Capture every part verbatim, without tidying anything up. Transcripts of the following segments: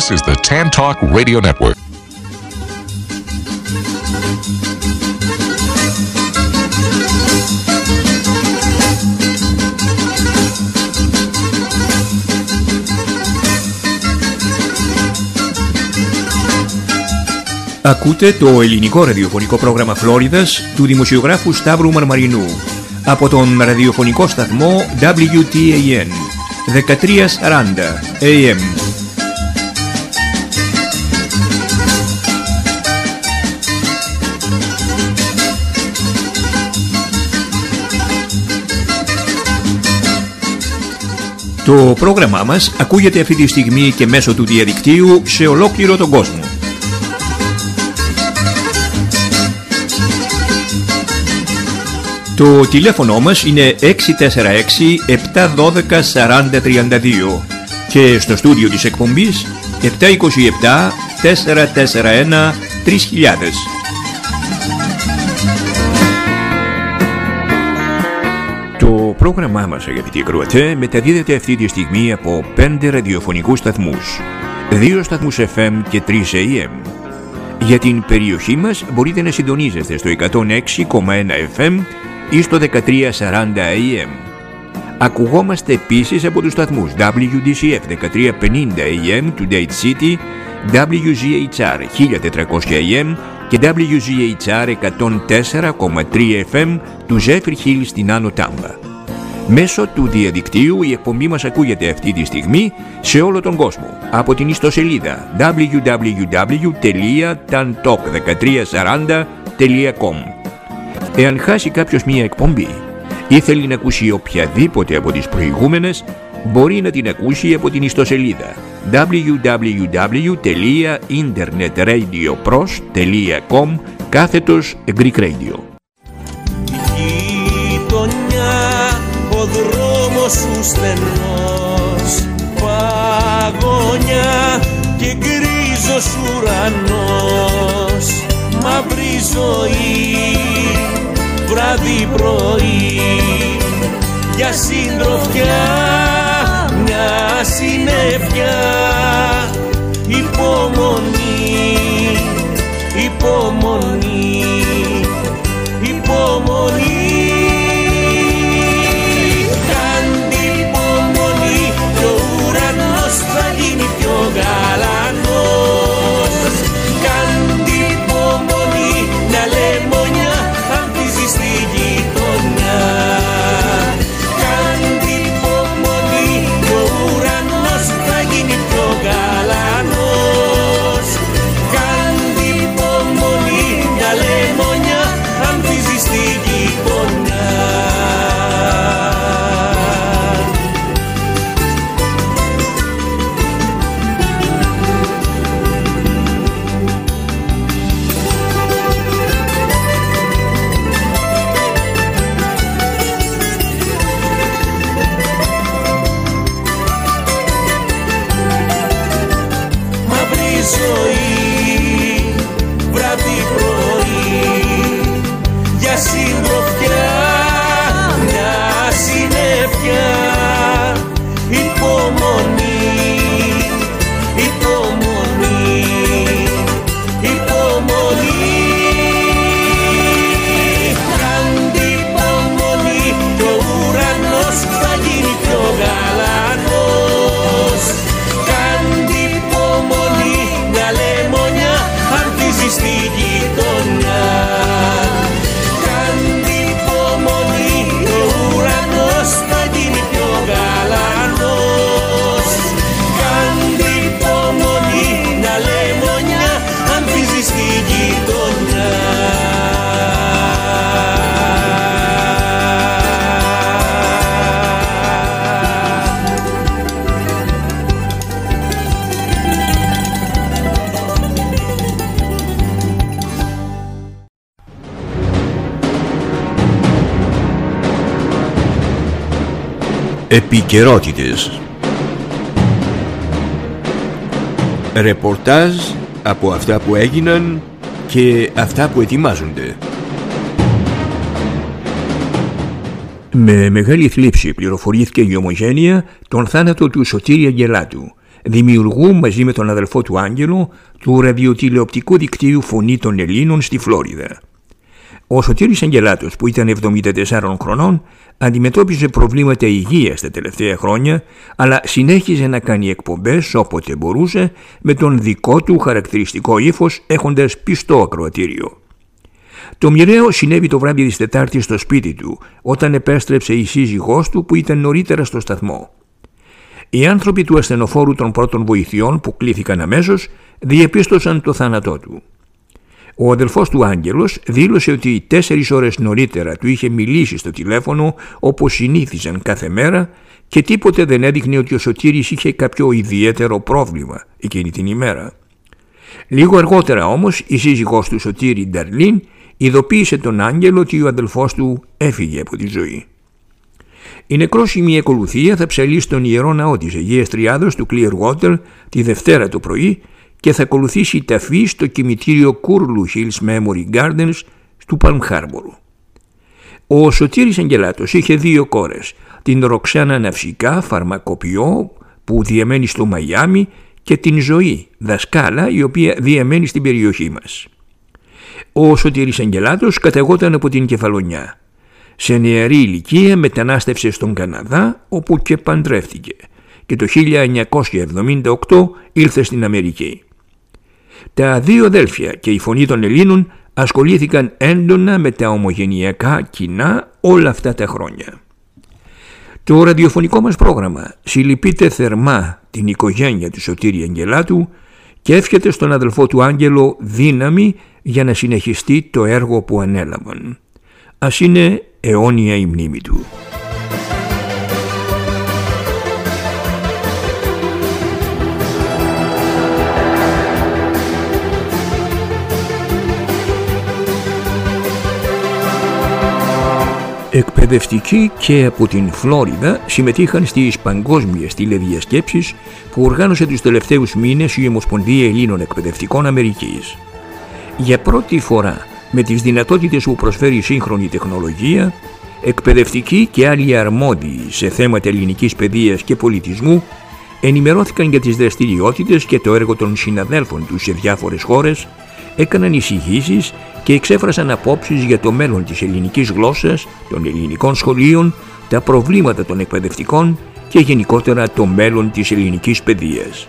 This is the Tan Talk Radio Network. Ακούτε το ελληνικό ραδιοφωνικό πρόγραμμα Φλόριδας του δημοσιογράφου Σταύρου Μαρμαρινού από τον ραδιοφωνικό σταθμό ντάμπλιου τι έι εν δεκατριακόσια σαράντα έι εμ. Το πρόγραμμά μας ακούγεται αυτή τη στιγμή και μέσω του διαδικτύου σε ολόκληρο τον κόσμο. Το τηλέφωνο μας είναι έξι τέσσερα έξι επτά ένα δύο τέσσερα μηδέν τρία δύο και στο στούντιο της εκπομπής επτά δύο επτά τέσσερα τέσσερα ένα τρία χιλιάδες. Το πρόγραμμά μας, αγαπητοί ακροατές, μεταδίδεται αυτή τη στιγμή από πέντε ραδιοφωνικούς σταθμούς, δύο σταθμούς εφ εμ και τρεις έι εμ. Για την περιοχή μας μπορείτε να συντονίζεστε στο εκατόν έξι κόμμα ένα εφ εμ ή στο δεκατριακόσια σαράντα έι εμ. Ακουγόμαστε επίσης από τους σταθμούς ντάμπλιου ντι σι εφ δεκατριακόσια πενήντα έι εμ του Date City, ντάμπλιου ζι έιτς αρ χίλια τετρακόσια έι εμ και ντάμπλιου ζι έιτς αρ εκατόν τέσσερα κόμμα τρία εφ εμ του Zephyr Hill στην Άνω Τάμπα. Μέσω του διαδικτύου η εκπομπή μας ακούγεται αυτή τη στιγμή σε όλο τον κόσμο από την ιστοσελίδα ντάμπλιου ντάμπλιου ντάμπλιου τελεία tan talk δεκατριακόσια σαράντα τελεία κομ. Εάν χάσει κάποιος μία εκπομπή ή θέλει να ακούσει οποιαδήποτε από τις προηγούμενες, μπορεί να την ακούσει από την ιστοσελίδα ντάμπλιου ντάμπλιου ντάμπλιου τελεία internetradiopros τελεία com κάθετος Greek Radio. Ο δρόμος σου στενός, παγωνιά και γκρίζος ουρανός, μαύρη ζωή, βράδυ πρωί, για συντροφιά μια συννεφιά, υπομονή, υπομονή, υπομονή. Γαλανός, κάντι υπομονή, μια λεμονιά ανθίζει στη γειτονιά. Κάντι υπομονή, ο ουρανός θα γίνει πιο γαλανός. Κάντι υπομονή, μια λεμονιά ανθίζει στη γειτονιά. Ζωή, βράδυ πρωί, για συντροφιά μια συννεφιά, υπομονή, υπομονή, υπομονή. Κάντι υπομονή, κι ο ουρανός θα γίνει πιο γαλανός. Κάντι υπομονή, μια λεμονιά ανθίζει στη γειτονιά. Κάντι υπομονή, ο ουρανός θα γίνει πιο γαλανός. Κάντι υπομονή, μια λεμονιά ανθίζει στη γειτονιά. Επικαιρότητες. Ρεπορτάζ από αυτά που έγιναν και αυτά που ετοιμάζονται. Με μεγάλη θλίψη πληροφορήθηκε η Ομογένεια τον θάνατο του Σωτήρη Αγγελάτου, δημιουργού μαζί με τον αδελφό του Άγγελο του ραδιοτηλεοπτικού δικτύου Φωνή των Ελλήνων στη Φλόριδα. Ο Σωτήρης Αγγελάτος, που ήταν εβδομήντα τεσσάρων χρονών, αντιμετώπιζε προβλήματα υγείας τα τελευταία χρόνια, αλλά συνέχιζε να κάνει εκπομπές όποτε μπορούσε με τον δικό του χαρακτηριστικό ύφος, έχοντας πιστό ακροατήριο. Το μοιραίο συνέβη το βράδυ της Τετάρτης στο σπίτι του, όταν επέστρεψε η σύζυγός του που ήταν νωρίτερα στο σταθμό. Οι άνθρωποι του ασθενοφόρου των πρώτων βοηθειών που κλήθηκαν αμέσως διεπίστωσαν το θάνατό του. Ο αδελφός του Άγγελος δήλωσε ότι τέσσερις ώρες νωρίτερα του είχε μιλήσει στο τηλέφωνο όπως συνήθιζαν κάθε μέρα και τίποτε δεν έδειχνε ότι ο Σωτήρης είχε κάποιο ιδιαίτερο πρόβλημα εκείνη την ημέρα. Λίγο αργότερα όμως η σύζυγός του Σωτήρη, Νταρλίν, ειδοποίησε τον Άγγελο ότι ο αδελφός του έφυγε από τη ζωή. Η νεκρόσιμη ακολουθία θα ψαλεί στον Ιερό Ναό της Αγίας Τριάδος του Clearwater τη Δευτέρα το πρωί και θα ακολουθήσει η ταφή στο κημητήριο Κούρλου Hills Memory Gardens του Palm Harbor. Ο Σωτήρης Αγγελάτος είχε δύο κόρες, την Ροξάνα Ναυσικά, φαρμακοποιό που διαμένει στο Μαϊάμι, και την Ζωή, δασκάλα, η οποία διαμένει στην περιοχή μας. Ο Σωτήρης Αγγελάτος καταγόταν από την Κεφαλονιά. Σε νεαρή ηλικία μετανάστευσε στον Καναδά, όπου και παντρεύτηκε, και το χίλια εννιακόσια εβδομήντα οκτώ ήλθε στην Αμερική. Τα δύο αδέλφια και η Φωνή των Ελλήνων ασχολήθηκαν έντονα με τα ομογενειακά κοινά όλα αυτά τα χρόνια. Το ραδιοφωνικό μας πρόγραμμα συλληπείται θερμά την οικογένεια του Σωτήρη Αγγελάτου και εύχεται στον αδελφό του Άγγελο δύναμη για να συνεχιστεί το έργο που ανέλαβαν. Ας είναι αιώνια η μνήμη του. Εκπαιδευτικοί και από την Φλόριδα συμμετείχαν στις παγκόσμιες τηλεδιασκέψεις που οργάνωσε τους τελευταίους μήνες η Ομοσπονδία Ελλήνων Εκπαιδευτικών Αμερικής. Για πρώτη φορά, με τις δυνατότητες που προσφέρει η σύγχρονη τεχνολογία, εκπαιδευτικοί και άλλοι αρμόδιοι σε θέματα ελληνικής παιδείας και πολιτισμού ενημερώθηκαν για τις δραστηριότητες και το έργο των συναδέλφων τους σε διάφορες χώρες, έκαναν εισηγήσεις και εξέφρασαν απόψεις για το μέλλον της ελληνικής γλώσσας, των ελληνικών σχολείων, τα προβλήματα των εκπαιδευτικών και γενικότερα το μέλλον της ελληνικής παιδείας.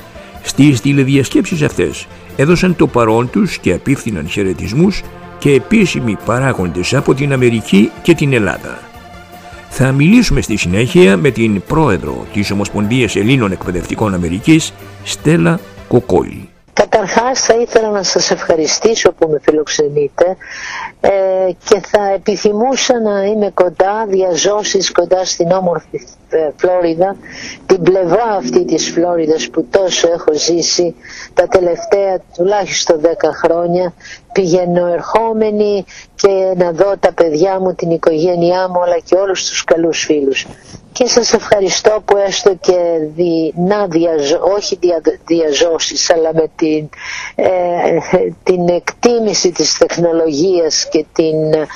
Στις τηλεδιασκέψεις αυτές έδωσαν το παρόν τους και απίφθηναν χαιρετισμούς και επίσημοι παράγοντες από την Αμερική και την Ελλάδα. Θα μιλήσουμε στη συνέχεια με την πρόεδρο της Ομοσπονδίας Ελλήνων Εκπαιδευτικών Αμερικής, Στέλλα Κοκόλη. Καταρχάς θα ήθελα να σας ευχαριστήσω που με φιλοξενείτε ε, και θα επιθυμούσα να είμαι κοντά, διαζώσεις κοντά στην όμορφη Φλόριδα, την πλευρά αυτή της Φλόριδας που τόσο έχω ζήσει τα τελευταία τουλάχιστον δέκα χρόνια, πηγαίνω ερχόμενη και να δω τα παιδιά μου, την οικογένειά μου, αλλά και όλους τους καλούς φίλους. Και σας ευχαριστώ που έστω και δι, να διαζω, όχι δια, διαζώσεις, αλλά με την, ε, την εκτίμηση της τεχνολογίας και την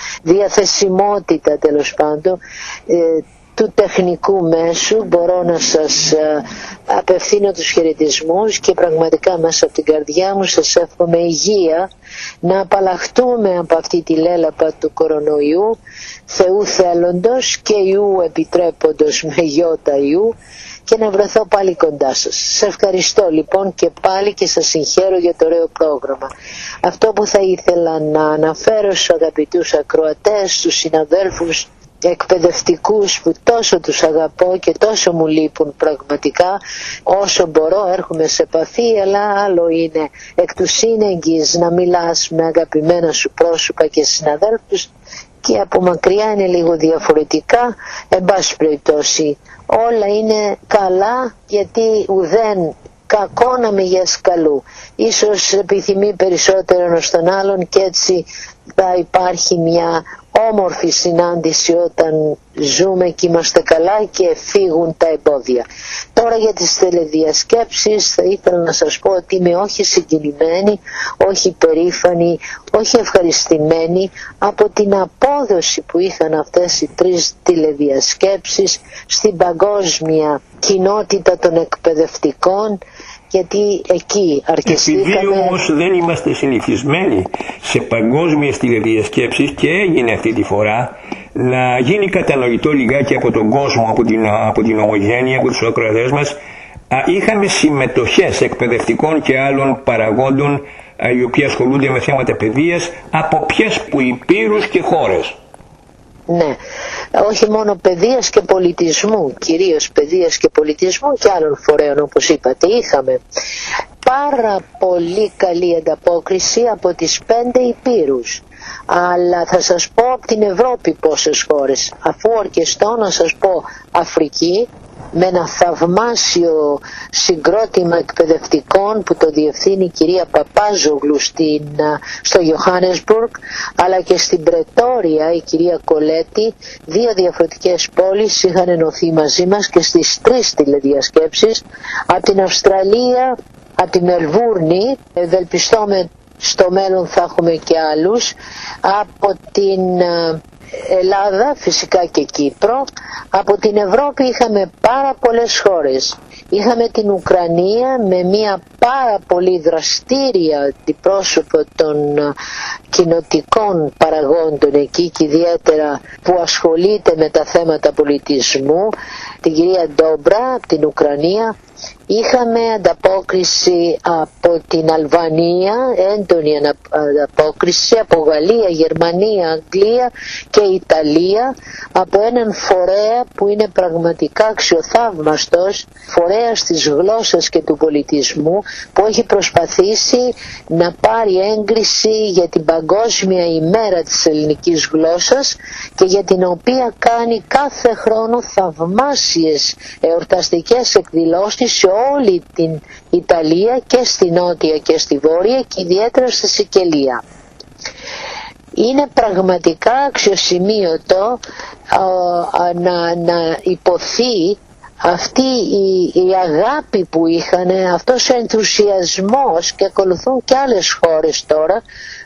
διαθεσιμότητα τέλος πάντων ε, του τεχνικού μέσου μπορώ να σας ε, απευθύνω τους χαιρετισμούς και πραγματικά μέσα από την καρδιά μου σας εύχομαι υγεία, να απαλλαχτούμε από αυτή τη λέλαπα του κορονοϊού, Θεού θέλοντος και Ιού επιτρέποντος με γιώτα Ιού, και να βρεθώ πάλι κοντά σας. Σας ευχαριστώ λοιπόν και πάλι και σας συγχαίρω για το ωραίο πρόγραμμα. Αυτό που θα ήθελα να αναφέρω στους αγαπητούς ακροατές, στους συναδέλφους εκπαιδευτικούς που τόσο τους αγαπώ και τόσο μου λείπουν πραγματικά, όσο μπορώ έρχομαι σε επαφή, αλλά άλλο είναι εκ του σύνεγγυς να μιλάς με αγαπημένα σου πρόσωπα και συναδέλφους και από μακριά είναι λίγο διαφορετικά. Εν πάση περιπτώσει όλα είναι καλά, γιατί ουδέν κακό να μηγες καλού. Ίσως επιθυμεί περισσότερο ένας τον άλλον και έτσι θα υπάρχει μια όμορφη συνάντηση όταν ζούμε και είμαστε καλά και φύγουν τα εμπόδια. Τώρα για τις τηλεδιασκέψεις θα ήθελα να σας πω ότι είμαι όχι συγκινημένη, όχι περήφανη, όχι ευχαριστημένη από την απόδοση που είχαν αυτές οι τρεις τηλεδιασκέψεις στην παγκόσμια κοινότητα των εκπαιδευτικών, γιατί εκεί αρκεστήκαμε. Επειδή όμως δεν είμαστε συνηθισμένοι σε παγκόσμιες τηλεδιασκέψεις και έγινε αυτή τη φορά να γίνει κατανοητό λιγάκι από τον κόσμο, από την, από την ομογένεια, από τους ακροατές μας, είχαμε συμμετοχές εκπαιδευτικών και άλλων παραγόντων οι οποίοι ασχολούνται με θέματα παιδείας από ποιες που υπήρους και χώρες. Ναι, όχι μόνο παιδείας και πολιτισμού, κυρίως παιδείας και πολιτισμού και άλλων φορέων όπως είπατε. Είχαμε πάρα πολύ καλή ανταπόκριση από τις πέντε υπήρους. Αλλά θα σας πω από την Ευρώπη πόσες χώρες. Αφού αρκεστώ να σας πω Αφρική, με ένα θαυμάσιο συγκρότημα εκπαιδευτικών που το διευθύνει η κυρία Παπάζογλου στην, στο Johannesburg, αλλά και στην Πρετόρια η κυρία Κολέτη. Δύο διαφορετικές πόλεις είχαν ενωθεί μαζί μας και στις τρεις τηλεδιασκέψεις. Από την Αυστραλία, από τη Μελβούρνη, ευελπιστώ με στο μέλλον θα έχουμε και άλλους, από την Ελλάδα φυσικά και Κύπρο. Από την Ευρώπη είχαμε πάρα πολλές χώρες. Είχαμε την Ουκρανία με μια πάρα πολύ δραστήρια αντιπρόσωπο των κοινοτικών παραγόντων εκεί και ιδιαίτερα που ασχολείται με τα θέματα πολιτισμού, την κυρία Ντόμπρα από την Ουκρανία. Είχαμε ανταπόκριση από την Αλβανία, έντονη ανταπόκριση από Γαλλία, Γερμανία, Αγγλία και Ιταλία, από έναν φορέα που είναι πραγματικά αξιοθαύμαστος, φορέας της γλώσσας και του πολιτισμού, που έχει προσπαθήσει να πάρει έγκριση για την Παγκόσμια ημέρα της ελληνικής γλώσσας και για την οποία κάνει κάθε χρόνο θαυμάσιες εορταστικές εκδηλώσεις σε όλη την Ιταλία και στη Νότια και στη Βόρεια και ιδιαίτερα στη Σικελία. Είναι πραγματικά αξιοσημείωτο α, να, να υποθεί αυτή η, η αγάπη που είχαν, αυτός ο ενθουσιασμός, και ακολουθούν και άλλες χώρες τώρα,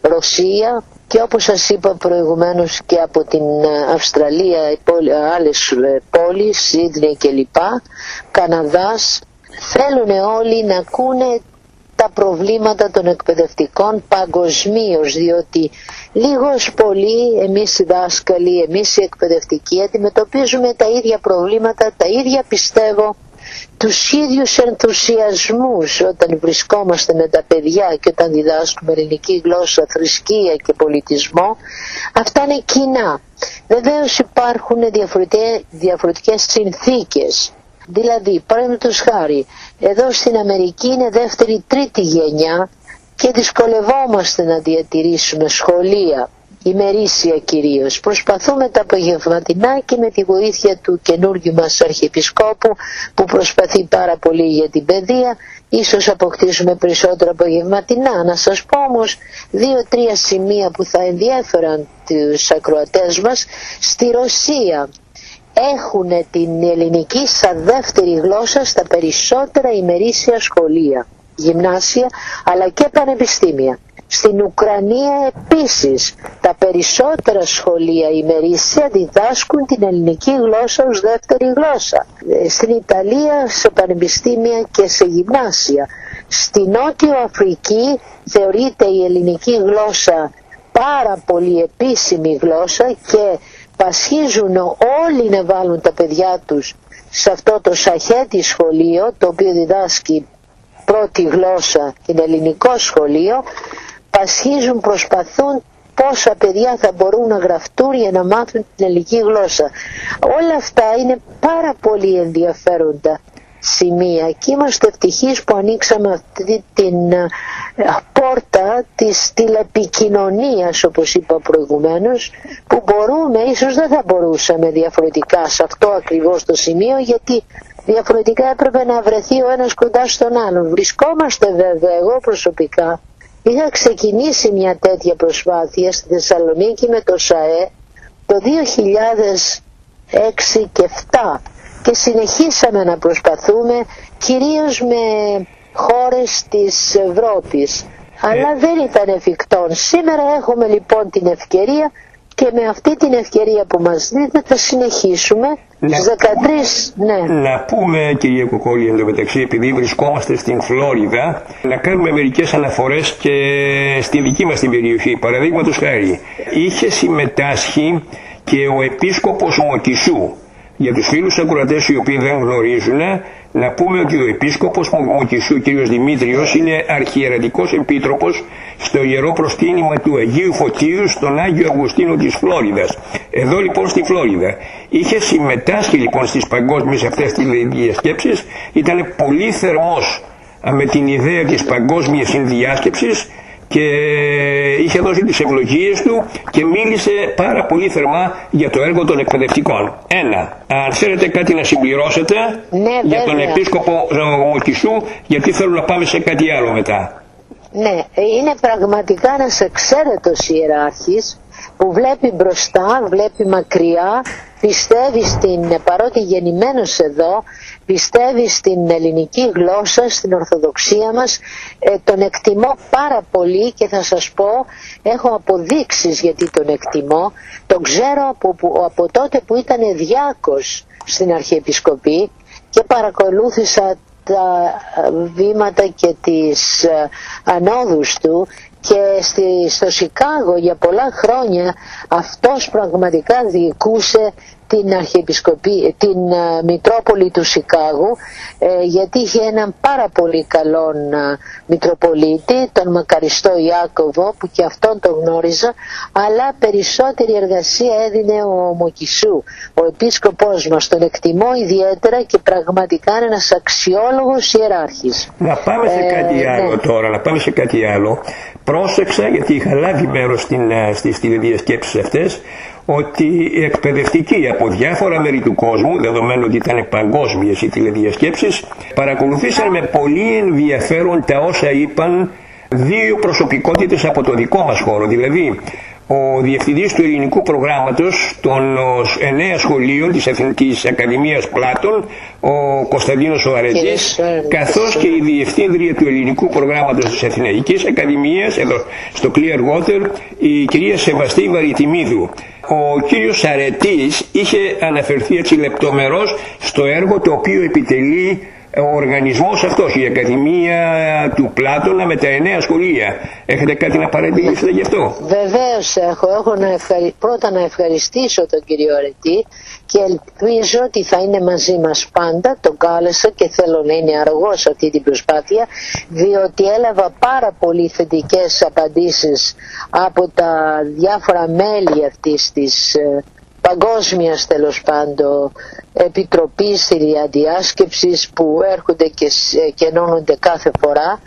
Ρωσία και όπως σας είπα προηγουμένως και από την Αυστραλία, άλλες πόλεις, Σίδνεϊ κλπ, Καναδάς. Θέλουν όλοι να ακούνε τα προβλήματα των εκπαιδευτικών παγκοσμίως, διότι λίγος πολύ εμείς οι δάσκαλοι, εμείς οι εκπαιδευτικοί αντιμετωπίζουμε τα ίδια προβλήματα, τα ίδια πιστεύω, τους ίδιους ενθουσιασμούς όταν βρισκόμαστε με τα παιδιά και όταν διδάσκουμε ελληνική γλώσσα, θρησκεία και πολιτισμό. Αυτά είναι κοινά. Βεβαίως υπάρχουν διαφορετικές συνθήκες. Δηλαδή, παραδείγματος χάρη, εδώ στην Αμερική είναι δεύτερη τρίτη γενιά και δυσκολευόμαστε να διατηρήσουμε σχολεία, ημερήσια κυρίως. Προσπαθούμε τα απογευματινά και με τη βοήθεια του καινούργιου μας Αρχιεπισκόπου που προσπαθεί πάρα πολύ για την παιδεία, ίσως αποκτήσουμε περισσότερα απογευματινά. Να σας πω όμως δύο-τρία σημεία που θα ενδιέφεραν τους ακροατές μας. Στη Ρωσία έχουν την ελληνική σαν δεύτερη γλώσσα στα περισσότερα ημερήσια σχολεία, γυμνάσια αλλά και πανεπιστήμια. Στην Ουκρανία επίσης τα περισσότερα σχολεία ημερήσια διδάσκουν την ελληνική γλώσσα ως δεύτερη γλώσσα. Στην Ιταλία σε πανεπιστήμια και σε γυμνάσια. Στη Νότιο Αφρική θεωρείται η ελληνική γλώσσα πάρα πολύ επίσημη γλώσσα και πασχίζουν όλοι να βάλουν τα παιδιά τους σε αυτό το σαχέτι σχολείο, το οποίο διδάσκει πρώτη γλώσσα, την ελληνικό σχολείο. Πασχίζουν, προσπαθούν πόσα παιδιά θα μπορούν να γραφτούν για να μάθουν την ελληνική γλώσσα. Όλα αυτά είναι πάρα πολύ ενδιαφέροντα σημεία και είμαστε ευτυχείς που ανοίξαμε αυτή την uh, πόρτα της τηλεπικοινωνίας, όπως είπα προηγουμένως, που μπορούμε, ίσως δεν θα μπορούσαμε διαφορετικά σε αυτό ακριβώς το σημείο, γιατί διαφορετικά έπρεπε να βρεθεί ο ένας κοντά στον άλλον. Βρισκόμαστε βέβαια, εγώ προσωπικά είχα ξεκινήσει μια τέτοια προσπάθεια στη Θεσσαλονίκη με το ΣΑΕ, το δύο χιλιάδες έξι και επτά και συνεχίσαμε να προσπαθούμε κυρίως με χώρες της Ευρώπης, αλλά ε. δεν ήταν εφικτόν. Σήμερα έχουμε λοιπόν την ευκαιρία και με αυτή την ευκαιρία που μας δείτε θα συνεχίσουμε να, στις δεκατρείς, ναι. Να πούμε, κυρία Κοκόλη, εντωμεταξύ, επειδή βρισκόμαστε στην Φλόριδα, να κάνουμε μερικές αναφορές και στη δική μας την περιοχή. Παραδείγματος χάρη, είχε συμμετάσχει και ο επίσκοπος Μοκισού. Για τους φίλους ακροατές οι οποίοι δεν γνωρίζουν, να πούμε ότι ο επίσκοπος Μοκισού, κ. Δημήτριος, είναι αρχιερετικός επίτροπος στο Ιερό Προσκύνημα του Αγίου Φωτίου στον Άγιο Αυγουστίνο της Φλόριδας. Εδώ λοιπόν στη Φλόριδα. Είχε συμμετάσχει λοιπόν στις παγκόσμιες αυτές τις διασκέψεις, ήταν πολύ θερμός με την ιδέα της παγκόσμιας συνδιάσκεψης και είχε δώσει τις ευλογίες του και μίλησε πάρα πολύ θερμά για το έργο των εκπαιδευτικών. Ένα, αν θέλετε κάτι να συμπληρώσετε, ναι, για τον επίσκοπο Μοκισού, γιατί θέλω να πάμε σε κάτι άλλο μετά. Ναι, είναι πραγματικά ένας εξαίρετος ιεράρχης που βλέπει μπροστά, βλέπει μακριά, πιστεύει στην, παρότι γεννημένος εδώ, πιστεύει στην ελληνική γλώσσα, στην Ορθοδοξία μας, ε, τον εκτιμώ πάρα πολύ και θα σας πω, έχω αποδείξεις γιατί τον εκτιμώ. Τον ξέρω από, από τότε που ήταν διάκος στην Αρχιεπισκοπή και παρακολούθησα τα βήματα και τις ε, ανόδους του, και στη, στο Σικάγο για πολλά χρόνια αυτός πραγματικά διοικούσε την Αρχιεπισκοπή, την uh, Μητρόπολη του Σικάγου, ε, γιατί είχε έναν πάρα πολύ καλόν uh, Μητροπολίτη, τον Μακαριστό Ιάκωβο, που και αυτόν τον γνώριζα, αλλά περισσότερη εργασία έδινε ο Μοκισού, ο επίσκοπός μας. Τον εκτιμώ ιδιαίτερα και πραγματικά είναι ένας αξιόλογος ιεράρχης. Να πάμε σε κάτι ε, άλλο ναι. τώρα, να πάμε σε κάτι άλλο. Πρόσεξα, γιατί είχα λάβει μέρος στις τηλεδιασκέψεις αυτές, ότι οι εκπαιδευτικοί από διάφορα μέρη του κόσμου, δεδομένου ότι ήταν παγκόσμιες οι τηλεδιασκέψεις, παρακολουθήσαν με πολύ ενδιαφέρον τα όσα είπαν δύο προσωπικότητες από το δικό μας χώρο. Δηλαδή, ο διευθυντής του ελληνικού προγράμματος των εννέα σχολείων της Εθνικής Ακαδημίας Πλάτων, ο Κωνσταντίνος ο Αρετής, καθώς και η διευθύντρια του ελληνικού προγράμματος της Εθνικής Ακαδημίας, εδώ στο Clearwater, η κυρία Σεβαστή Βαριτιμίδου. Ο κύριος Αρετής είχε αναφερθεί έτσι λεπτομερώς στο έργο το οποίο επιτελεί ο οργανισμός αυτός, η Ακαδημία του Πλάτωνα με τα εννέα σχολεία. Έχετε κάτι να παρατηρήσετε γι' αυτό? Βεβαίως έχω. Έχω να ευχαρι... πρώτα να ευχαριστήσω τον κύριο Αρετή και ελπίζω ότι θα είναι μαζί μας πάντα. Τον κάλεσα και θέλω να είναι αργός σε αυτή την προσπάθεια, διότι έλαβα πάρα πολύ θετικές απαντήσεις από τα διάφορα μέλη αυτής της παγκόσμιας, τέλος πάντων, επιτροπής διαδιάσκεψης που έρχονται και, και ενώνονται κάθε φορά.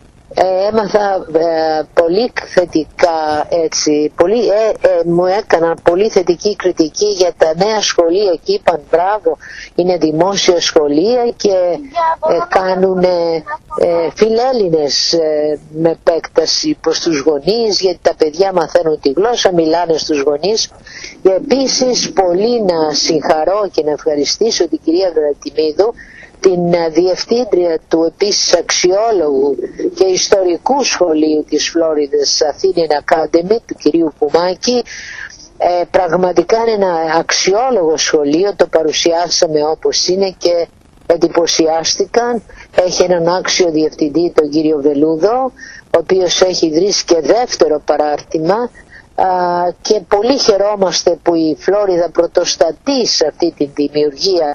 Ε, έμαθα ε, πολύ θετικά, έτσι, πολύ, ε, ε, μου έκαναν πολύ θετική κριτική για τα νέα σχολεία και είπαν μπράβο, είναι δημόσια σχολεία και ε, κάνουν ε, ε, φιλέλληνες ε, με επέκταση προς τους γονείς, γιατί τα παιδιά μαθαίνουν τη γλώσσα, μιλάνε στους γονείς. Και επίσης πολύ να συγχαρώ και να ευχαριστήσω την κυρία Βρατιμίδου, την διευθύντρια του επίσης αξιόλογου και ιστορικού σχολείου της Φλόριδας, Athenian Academy, του κυρίου Πουμάκη. Ε, πραγματικά είναι ένα αξιόλογο σχολείο, το παρουσιάσαμε όπως είναι και εντυπωσιάστηκαν. Έχει έναν άξιο διευθυντή, τον κύριο Βελούδο, ο οποίος έχει ιδρύσει και δεύτερο παράρτημα. Α, και πολύ χαιρόμαστε που η Φλόριδα πρωτοστατεί σε αυτή τη δημιουργία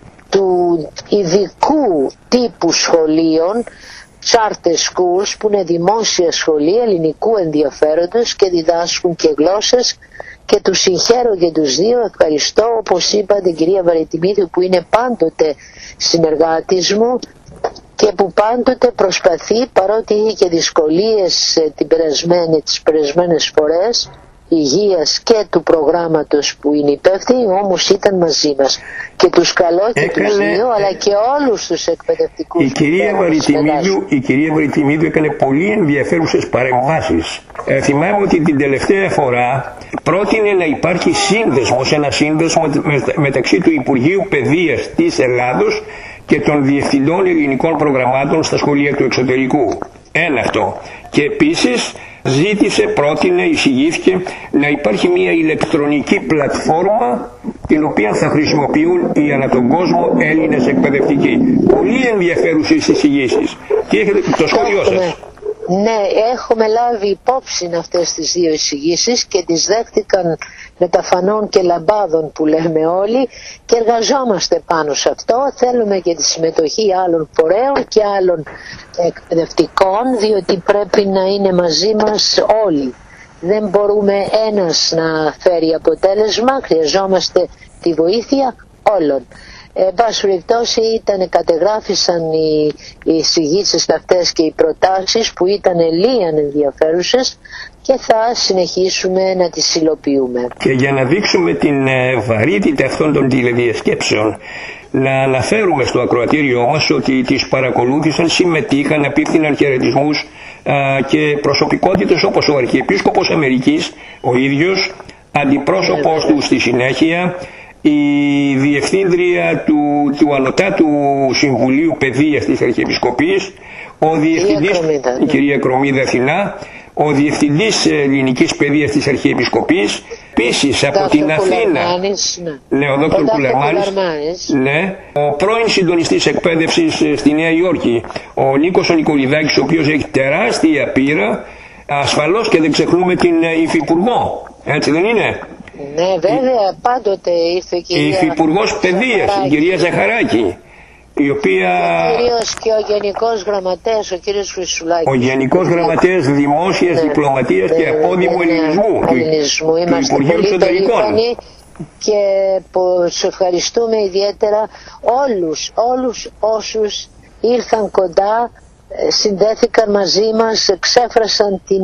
του ειδικού τύπου σχολείων, charter schools, που είναι δημόσια σχολεία ελληνικού ενδιαφέροντος και διδάσκουν και γλώσσες, και τους συγχαίρω και τους δύο. Ευχαριστώ, όπως είπα, την κυρία Βαριτιμίδου που είναι πάντοτε συνεργάτης μου και που πάντοτε προσπαθεί, παρότι είχε και δυσκολίες την περασμένη, τις περασμένες φορές, υγείας και του προγράμματος που είναι υπεύθυνοι, όμως ήταν μαζί μας. Και τους καλώ και Έκανε... τους δύο, αλλά και όλους τους εκπαιδευτικούς. Η κυρία Βαριτιμίδου, η κυρία Βαριτιμίδου έκανε πολύ ενδιαφέρουσες παρεμβάσεις. Ε, θυμάμαι ότι την τελευταία φορά πρότεινε να υπάρχει σύνδεσμος, ένα σύνδεσμο μεταξύ του Υπουργείου Παιδείας της Ελλάδος και των Διευθυντών Ελληνικών Προγραμμάτων στα σχολεία του εξωτερικού. Ένα αυτό. Και επίσης ζήτησε, πρότεινε, εισηγήθηκε να υπάρχει μια ηλεκτρονική πλατφόρμα την οποία θα χρησιμοποιούν οι ανά τον κόσμο Έλληνες εκπαιδευτικοί. Πολύ ενδιαφέρουσες εισηγήσεις. Και έχετε το σχόλιο σας. Ναι, έχουμε λάβει υπόψη αυτές τις δύο εισηγήσεις και τις δέχτηκαν με τα φανών και λαμπάδων που λέμε όλοι και εργαζόμαστε πάνω σε αυτό. Θέλουμε και τη συμμετοχή άλλων φορέων και άλλων εκπαιδευτικών, διότι πρέπει να είναι μαζί μας όλοι. Δεν μπορούμε ένας να φέρει αποτέλεσμα, χρειαζόμαστε τη βοήθεια όλων. Εν πάση περιπτώσει ήταν, κατεγράφησαν οι, οι εισηγήσεις αυτές και οι προτάσεις που ήταν λίγαν ενδιαφέρουσες και θα συνεχίσουμε να τις υλοποιούμε. Και για να δείξουμε την ε, βαρύτητα αυτών των τηλεδιασκέψεων, να αναφέρουμε στο ακροατήριό μας ότι τις παρακολούθησαν, συμμετείχαν, απίφθηναν χαιρετισμούς α, και προσωπικότητες όπως ο Αρχιεπίσκοπος Αμερικής, ο ίδιος, αντιπρόσωπος του στη συνέχεια, η Διευθύντρια του, του Ανωτάτου Συμβουλίου Παιδείας της Αρχιεπισκοπής, ο Διευθυντής, η κυρία Κρομίδα Αθηνά, ο Διευθυντής Ελληνικής Παιδείας της Αρχιεπισκοπής, επίσης από την Αθήνα, ναι, ο Δόκτωρ Κουλερμάνης, ναι, ο πρώην συντονιστής εκπαίδευσης στη Νέα Υόρκη, ο Νίκος ο Νικολιδάκης, ο οποίος έχει τεράστια πείρα, ασφαλώς και δεν ξεχνούμε την Υφυπουργό, έτσι δεν είναι? Ναι, βέβαια, πάντοτε ήρθε και η Υφυπουργός Παιδείας, η κυρία Ζαχαράκη, η οποία... Και κυρίως και ο Γενικός Γραμματέας, ο κύριος Χρυσουλάκης. Ο Γενικός Γραμματέας Δημόσιας ναι, Διπλωματίας ναι, και Απόδημου ναι, Ελληνισμού, ναι, του, ελληνισμού. του Υπουργείου Εξωτερικών. Και τους ευχαριστούμε ιδιαίτερα όλους, όλους όσους ήρθαν κοντά, συνδέθηκαν μαζί μας, εξέφρασαν την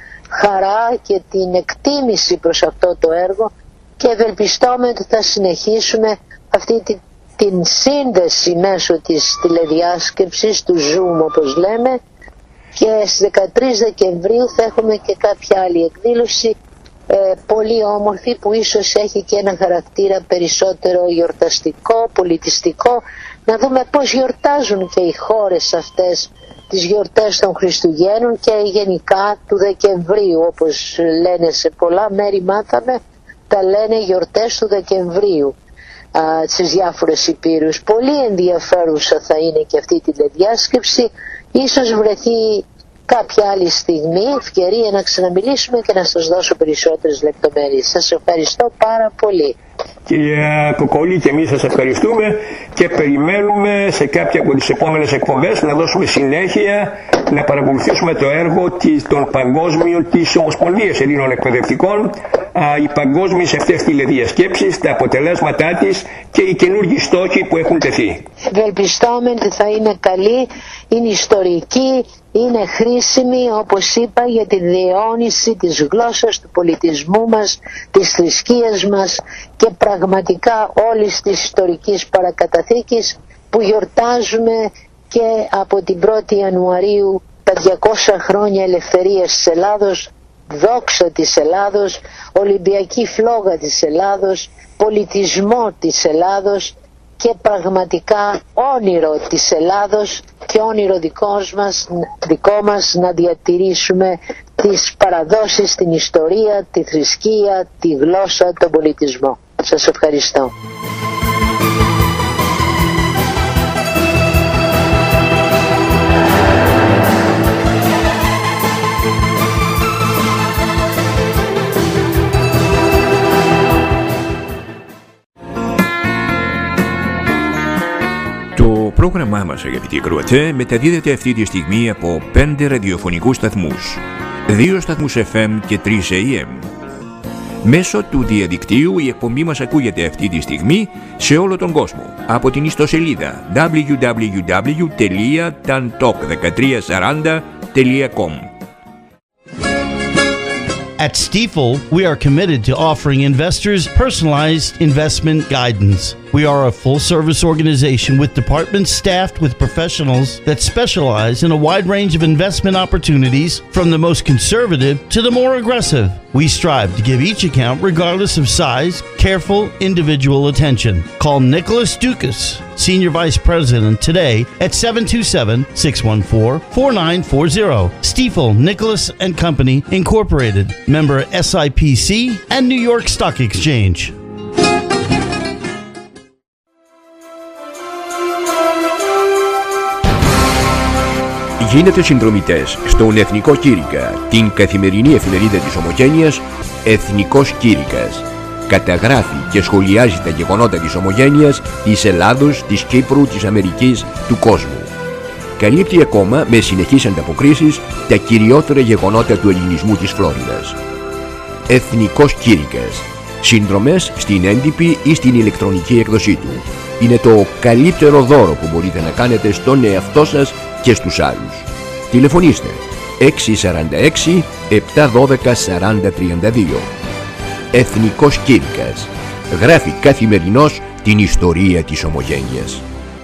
χαρά και την εκτίμηση προς αυτό το έργο και ευελπιστούμε ότι θα συνεχίσουμε αυτή την, την σύνδεση μέσω της τηλεδιάσκεψης, του Zoom όπως λέμε, και στις δεκατρείς Δεκεμβρίου θα έχουμε και κάποια άλλη εκδήλωση ε, πολύ όμορφη που ίσως έχει και ένα χαρακτήρα περισσότερο γιορταστικό, πολιτιστικό, να δούμε πώς γιορτάζουν και οι χώρες αυτές τις γιορτές των Χριστουγέννων και γενικά του Δεκεμβρίου, όπως λένε σε πολλά μέρη μάθαμε, τα λένε γιορτές του Δεκεμβρίου α, στις διάφορες υπήρους. Πολύ ενδιαφέρουσα θα είναι και αυτή τη διάσκεψη. Ίσως βρεθεί κάποια άλλη στιγμή ευκαιρία να ξαναμιλήσουμε και να σας δώσω περισσότερες λεπτομέρειες. Σας ευχαριστώ πάρα πολύ. Κυρία Κοκολή, και εμείς σας ευχαριστούμε και περιμένουμε σε κάποια από τις επόμενες εκπομπές να δώσουμε συνέχεια, να παρακολουθήσουμε το έργο των παγκόσμιων της Ομοσπονδίας Ελλήνων Εκπαιδευτικών, οι παγκόσμιες αυτές τηλεδιασκέψεις, τα αποτελέσματά της και οι καινούργιοι στόχοι που έχουν τεθεί. Ευελπιστούμε ότι θα είναι καλή, είναι ιστορική, είναι χρήσιμη, όπως είπα, για τη διαιώνιση της γλώσσας, του πολιτισμού μας, της θρησκείας μας και πραγματικά όλης της ιστορικής παρακαταθήκης που γιορτάζουμε και από την πρώτη Ιανουαρίου τα διακόσια χρόνια ελευθερίας της Ελλάδος, δόξα της Ελλάδος, Ολυμπιακή φλόγα της Ελλάδος, πολιτισμό της Ελλάδος και πραγματικά όνειρο της Ελλάδος και όνειρο δικός μας, δικό μας να διατηρήσουμε τις παραδόσεις, την ιστορία, τη θρησκεία, τη γλώσσα, τον πολιτισμό. Σας ευχαριστώ. Το πρόγραμμά μας, αγαπητοί ακροατές, μεταδίδεται αυτή τη στιγμή από πέντε ραδιοφωνικούς σταθμούς, δύο σταθμούς εφ εμ και τρεις έι εμ. Μέσω του διαδικτύου η εκπομπή μας ακούγεται αυτή τη στιγμή σε όλο τον κόσμο από την ιστοσελίδα ντάμπλιου ντάμπλιου ντάμπλιου τελεία ταντοκ δεκατριακόσια σαράντα τελεία κομ. At Stifel, we are committed to offering investors personalized investment guidance. We are a full-service organization with departments staffed with professionals that specialize in a wide range of investment opportunities, from the most conservative to the more aggressive. We strive to give each account, regardless of size, careful individual attention. Call Nicholas Dukas, Senior Vice President, today at seven two seven, six one four, four nine four zero. Stifel, Nicholas and Company, Incorporated, member S I P C and New York Stock Exchange. Γίνετε συνδρομητές στον Εθνικό Κήρυκα, την καθημερινή εφημερίδα της Ομογένειας, Εθνικός Κήρυκας. Καταγράφει και σχολιάζει τα γεγονότα της Ομογένειας, της Ελλάδος, της Κύπρου, της Αμερικής, του κόσμου. Καλύπτει ακόμα με συνεχείς ανταποκρίσεις τα κυριότερα γεγονότα του ελληνισμού της Φλόριδας. Εθνικός Κήρυκας. Συνδρομές στην έντυπη ή στην ηλεκτρονική έκδοσή του. Είναι το καλύτερο δώρο που μπορείτε να κάνετε στον εαυτό σας και στους άλλους. Τηλεφωνήστε έξι τέσσερα έξι, επτά ένα δύο, σαράντα τριάντα δύο. Εθνικός Κήρυκας. Γράφει καθημερινώς την ιστορία της Ομογένειας.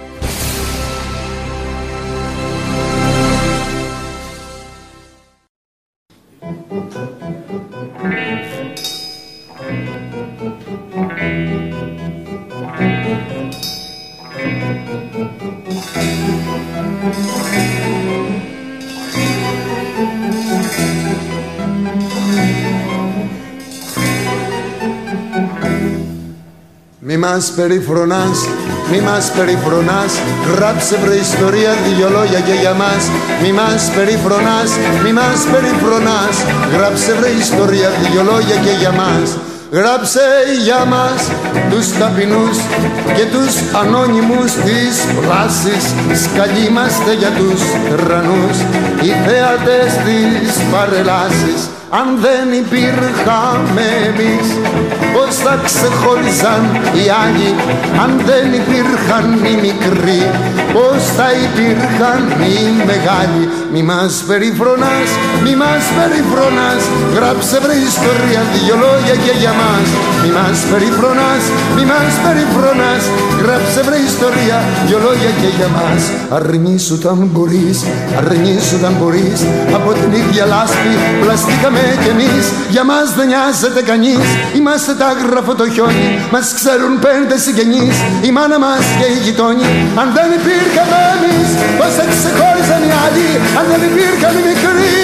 Μη μας περιφρονάς, μη μας περιφρονάς, γράψε βρε ιστορία δυο λόγια και για μας. Μη μας περιφρονάς, μη μας περιφρονάς, γράψε βρε ιστορία δυο λόγια και για μας. Γράψε για μας τους ταπεινούς και τους ανώνυμους της πλάσης. Σκαλί είμαστε για τους τρανούς, οι θέατες της παρελάσης. Αν δεν υπήρχαμε εμείς, πώς θα ξεχώριζαν οι άλλοι? Αν δεν υπήρχαν οι μικροί, πώς θα υπήρχαν οι μεγάλοι? Μη μας περιφρονάς, μη μας περιφρονάς, γράψε βρε ιστορία δυο λόγια και για μας. Μη μας περιφρονάς, μη μας περιφρονάς, γράψε βρε ιστορία δυο λόγια και για μας. Αρνήσου όταν μπορείς, αρνήσου όταν μπορείς, από την ίδια λάσπη πλαστήκαμε κι εμείς. Για μας δεν νοιάζεται κανείς, είμαστε τα γράφω το χιόνι, μας ξέρουν πέντε συγγενείς, η μάνα μας και οι γειτόνι. Αν δεν υπήρχαμε εμείς, πώς θα ξεχώριζαν οι άλλοι? Αν δεν υπήρχαν οι μικροί,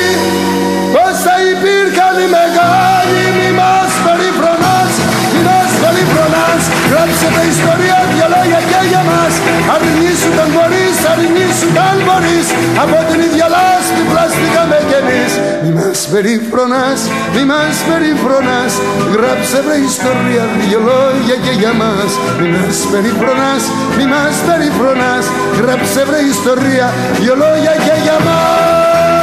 πώς θα υπήρχαν οι μεγάλοι? Μη μας περιφρονάς, μη μας περιφρονάς, γράψε τα ιστορία δυο λόγια και για μας. Αρνήσου όταν μπορείς, αρνήσου όταν μπορείς, από την ίδια λάσπη πλαστήκαμε κι εμείς. Μη μας περιφρονάς, μη μας περιφρονάς, γράψε βρε ιστορία δυο λόγια και για μας. Μη μας περιφρονάς, μη μας περιφρονάς, γράψε βρε ιστορία δυο λόγια και για μας.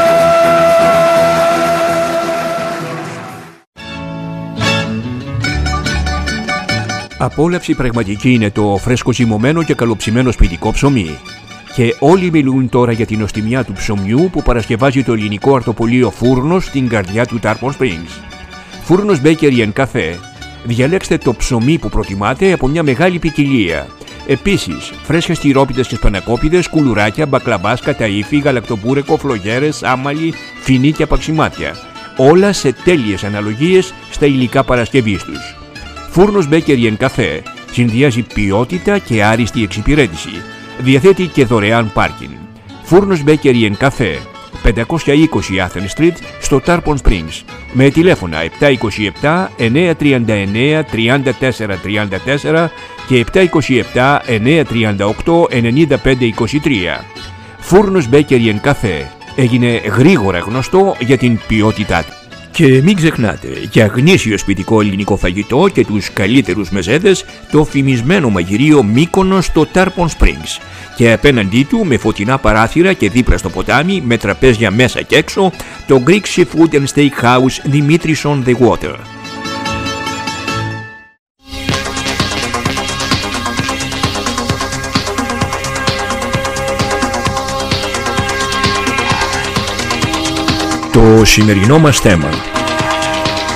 Απόλαυση πραγματική είναι το φρέσκο ζυμωμένο και καλοψημένο σπιτικό ψωμί. Και όλοι μιλούν τώρα για την νοστιμιά του ψωμιού που παρασκευάζει το ελληνικό αρτοπολείο Φούρνος στην καρδιά του Tarpon Springs. Φούρνος Bakery and Cafe. Διαλέξτε το ψωμί που προτιμάτε από μια μεγάλη ποικιλία. Επίσης, φρέσκες τυρόπιτες και σπανακόπιδες, κουλουράκια, μπακλαβάς, καταΐφι, γαλακτοπούρεκο, φλογέρες, άμαλι, φινί και απαξιμάτια. Όλα σε τέλειες αναλογίες στα υλικά παρασκευής τους. Φούρνος Bakery and Cafe συνδυάζει ποιότητα και άριστη εξυπηρέτηση. Διαθέτει και δωρεάν πάρκινγκ. Φούρνος Bakery and Cafe, πεντακόσια είκοσι Athens Street στο Tarpon Springs, με τηλέφωνα επτά είκοσι επτά, εννιακόσια τριάντα εννέα, τριάντα τέσσερα τριάντα τέσσερα και επτά είκοσι επτά, εννιακόσια τριάντα οκτώ, ενενήντα πέντε είκοσι τρία. Φούρνος Bakery and Cafe έγινε γρήγορα γνωστό για την ποιότητά του. Και μην ξεχνάτε, για γνήσιο σπιτικό ελληνικό φαγητό και τους καλύτερους μεζέδες, το φημισμένο μαγειρίο Μύκονος στο Tarpon Springs. Και απέναντί του, με φωτεινά παράθυρα και δίπλα στο ποτάμι, με τραπέζια μέσα και έξω, το Greek Seafood and Steakhouse Dimitris on the Water. Το σημερινό μας θέμα.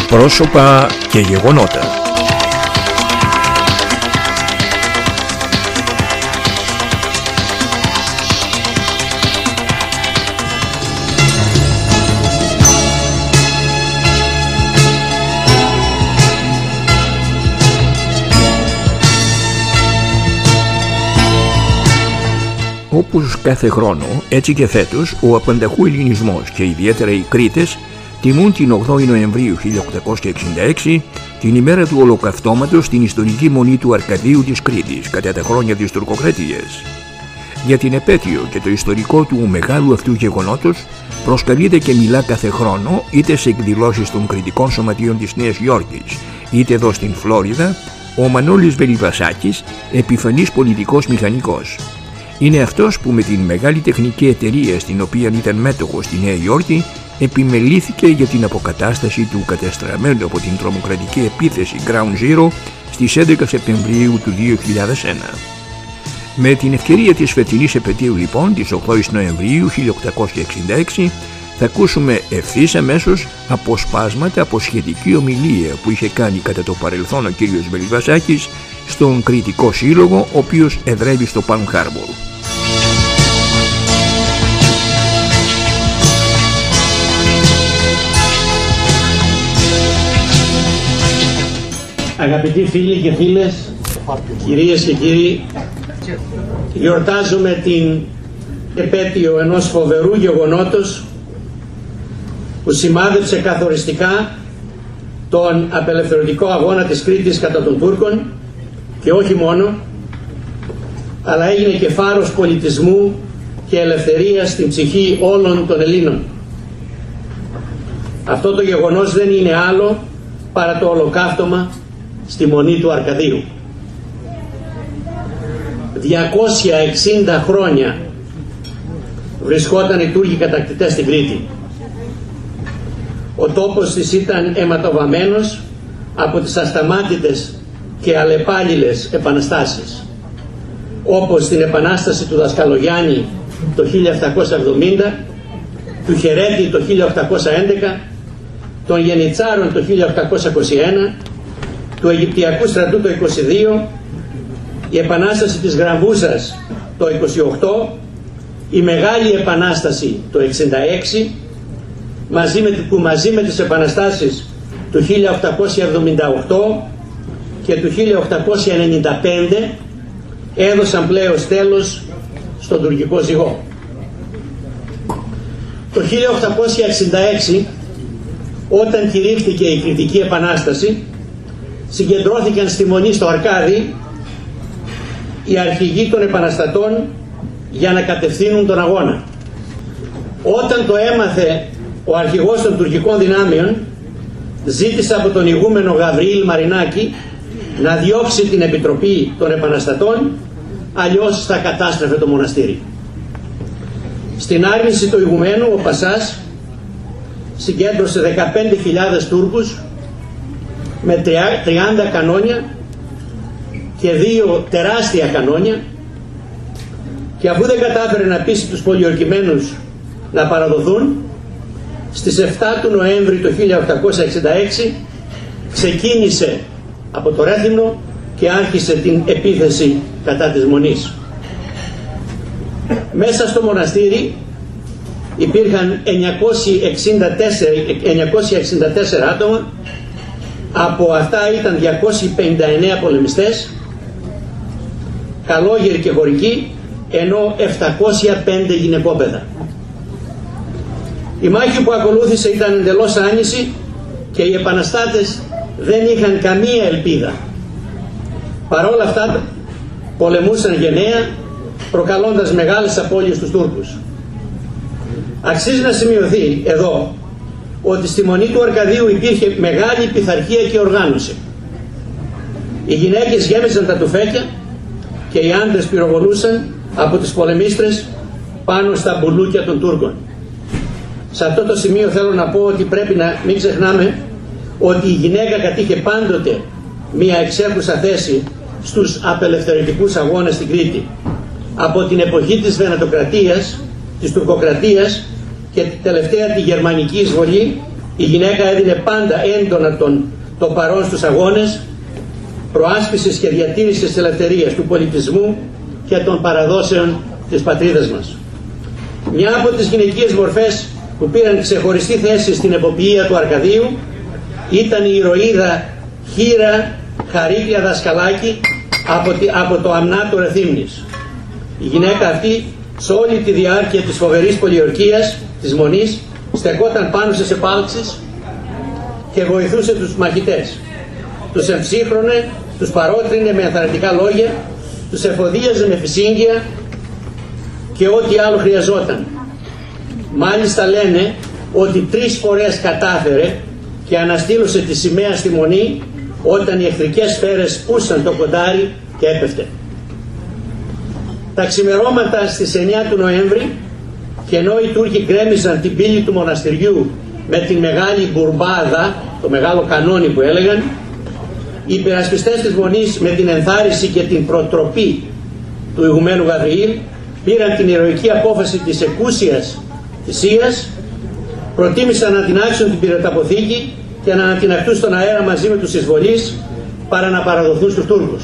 πρόσωπα και γεγονότα. Όπως κάθε χρόνο, έτσι και φέτος, ο απανταχού ελληνισμός και ιδιαίτερα οι Κρήτες τιμούν την ογδόη Νοεμβρίου χίλια οκτακόσια εξήντα έξι, την ημέρα του Ολοκαυτώματος, στην ιστορική μονή του Αρκαδίου της Κρήτης, κατά τα χρόνια της τουρκοκρατίας. Για την επέτειο και το ιστορικό του μεγάλου αυτού γεγονότος προσκαλείται και μιλά κάθε χρόνο, είτε σε εκδηλώσεις των κριτικών σωματείων της Νέας Υόρκης, είτε εδώ στην Φλόριδα, ο Μανώλης Βελιβασάκης, επιφανής πολιτικός μηχανικός. Είναι αυτός που με την μεγάλη τεχνική εταιρεία στην οποία ήταν μέτοχος στη Νέα Υόρκη επιμελήθηκε για την αποκατάσταση του κατεστραμμένου από την τρομοκρατική επίθεση Ground Zero στις έντεκα Σεπτεμβρίου του δύο χιλιάδες ένα. Με την ευκαιρία της φετινής επετείου λοιπόν της ογδόης Νοεμβρίου χίλια οκτακόσια εξήντα έξι θα ακούσουμε ευθύς αμέσως αποσπάσματα από σχετική ομιλία που είχε κάνει κατά το παρελθόν ο κύριος Βελιβασάκης στον Κρητικό Σύλλογο, ο οποίος εδρεύει στο Palm Harbor. Αγαπητοί φίλοι και φίλες, κυρίες και κύριοι, γιορτάζουμε την επέτειο ενός φοβερού γεγονότος που σημάδεψε καθοριστικά τον απελευθερωτικό αγώνα της Κρήτης κατά των Τούρκων και όχι μόνο, αλλά έγινε και φάρος πολιτισμού και ελευθερίας στην ψυχή όλων των Ελλήνων. Αυτό το γεγονός δεν είναι άλλο παρά το ολοκαύτωμα στη μονή του Αρκαδίου. διακόσια εξήντα χρόνια βρισκόταν οι Τούρκοι κατακτητές στην Κρήτη. Ο τόπος της ήταν αιματοβαμμένος από τις ασταμάτητες και αλλεπάλληλες επαναστάσεις, όπως την επανάσταση του Δασκαλογιάννη το χίλια επτακόσια εβδομήντα, του Χερέτη το χίλια οκτακόσια έντεκα, των Γενιτσάρων το χίλια οκτακόσια είκοσι ένα, του Αιγυπτιακού στρατού το είκοσι δύο, η επανάσταση της Γραμβούσας το είκοσι οκτώ, η Μεγάλη Επανάσταση το εξήντα έξι, μαζί με, που μαζί με τις επαναστάσεις του χίλια οκτακόσια εβδομήντα οκτώ και του χίλια οκτακόσια ενενήντα πέντε έδωσαν πλέον τέλος στον τουρκικό ζυγό. Το χίλια οκτακόσια εξήντα έξι, όταν κηρύχθηκε η Κρητική Επανάσταση, συγκεντρώθηκαν στη μονή στο Αρκάδι οι αρχηγοί των επαναστατών για να κατευθύνουν τον αγώνα. Όταν το έμαθε ο αρχηγός των τουρκικών δυνάμεων, ζήτησε από τον ηγούμενο Γαβριήλ Μαρινάκη να διώξει την επιτροπή των επαναστατών, αλλιώς θα κατάστρεφε το μοναστήρι. Στην άρνηση του ηγουμένου, ο Πασάς συγκέντρωσε δεκαπέντε χιλιάδες Τούρκους με τριάντα κανόνια και δύο τεράστια κανόνια, και αφού δεν κατάφερε να πείσει τους πολιορκημένους να παραδοθούν, στις εφτά του Νοέμβρη του χίλια οκτακόσια εξήντα έξι ξεκίνησε από το Ρέθυμνο και άρχισε την επίθεση κατά της μονής. Μέσα στο μοναστήρι υπήρχαν εννιακόσια εξήντα τέσσερα άτομα, από αυτά ήταν διακόσιοι πενήντα εννέα πολεμιστές, καλόγεροι και χωρικοί, ενώ επτακόσια πέντε γυναικόπαιδα. Η μάχη που ακολούθησε ήταν εντελώς άνηση και οι επαναστάτες δεν είχαν καμία ελπίδα. Παρόλα αυτά πολεμούσαν γενναία, προκαλώντας μεγάλες απώλειες στους Τούρκους. Αξίζει να σημειωθεί εδώ ότι στη μονή του Αρκαδίου υπήρχε μεγάλη πειθαρχία και οργάνωση. Οι γυναίκες γέμιζαν τα τουφέκια και οι άντρες πυροβολούσαν από τις πολεμίστρες πάνω στα μπουλούκια των Τούρκων. Σε αυτό το σημείο θέλω να πω ότι πρέπει να μην ξεχνάμε ότι η γυναίκα κατήχε πάντοτε μια εξέχουσα θέση στους απελευθερωτικούς αγώνες στην Κρήτη. Από την εποχή της Βενετοκρατίας, της Τουρκοκρατίας και τελευταία τη γερμανική εισβολή, Η γυναίκα έδινε πάντα έντονα τον, το παρόν στους αγώνες προάσπισης και διατήρησης της ελευθερίας, του πολιτισμού και των παραδόσεων της πατρίδας μας. Μια από τις γυναικείες μορφές που πήραν ξεχωριστή θέση στην εποποιία του Αρκαδίου ήταν η ηρωίδα Χήρα Χαρίκλια Δασκαλάκη από, τη, από το αμνάτο Ρεθύμνης. Η γυναίκα αυτή σε όλη τη διάρκεια της φοβερής πολιορκίας της Μονής στεκόταν πάνω στις επάλξεις και βοηθούσε τους μαχητές. Τους εμψύχρωνε, τους παρότρινε με ενθαρρυντικά λόγια, τους εφοδίαζε με φυσίγγια και ό,τι άλλο χρειαζόταν. Μάλιστα λένε ότι τρεις φορές κατάφερε και αναστήλωσε τη σημαία στη Μονή όταν οι εχθρικές σφαίρες πούσαν το κοντάρι και έπεφτε. Τα ξημερώματα στις εννιά του Νοέμβρη, και ενώ οι Τούρκοι γκρέμιζαν την πύλη του μοναστηριού με την μεγάλη μπουρμπάδα, το μεγάλο κανόνι που έλεγαν, οι υπερασπιστές της Μονής με την ενθάρρυνση και την προτροπή του ηγουμένου Γαβριήλ πήραν την ηρωική απόφαση της εκούσιας θυσίας, προτίμησαν να τεινάξουν την πυρεταποθήκη και να ανατιναχτούν στον αέρα μαζί με τους εισβολείς παρά να παραδοθούν στους Τούρκους.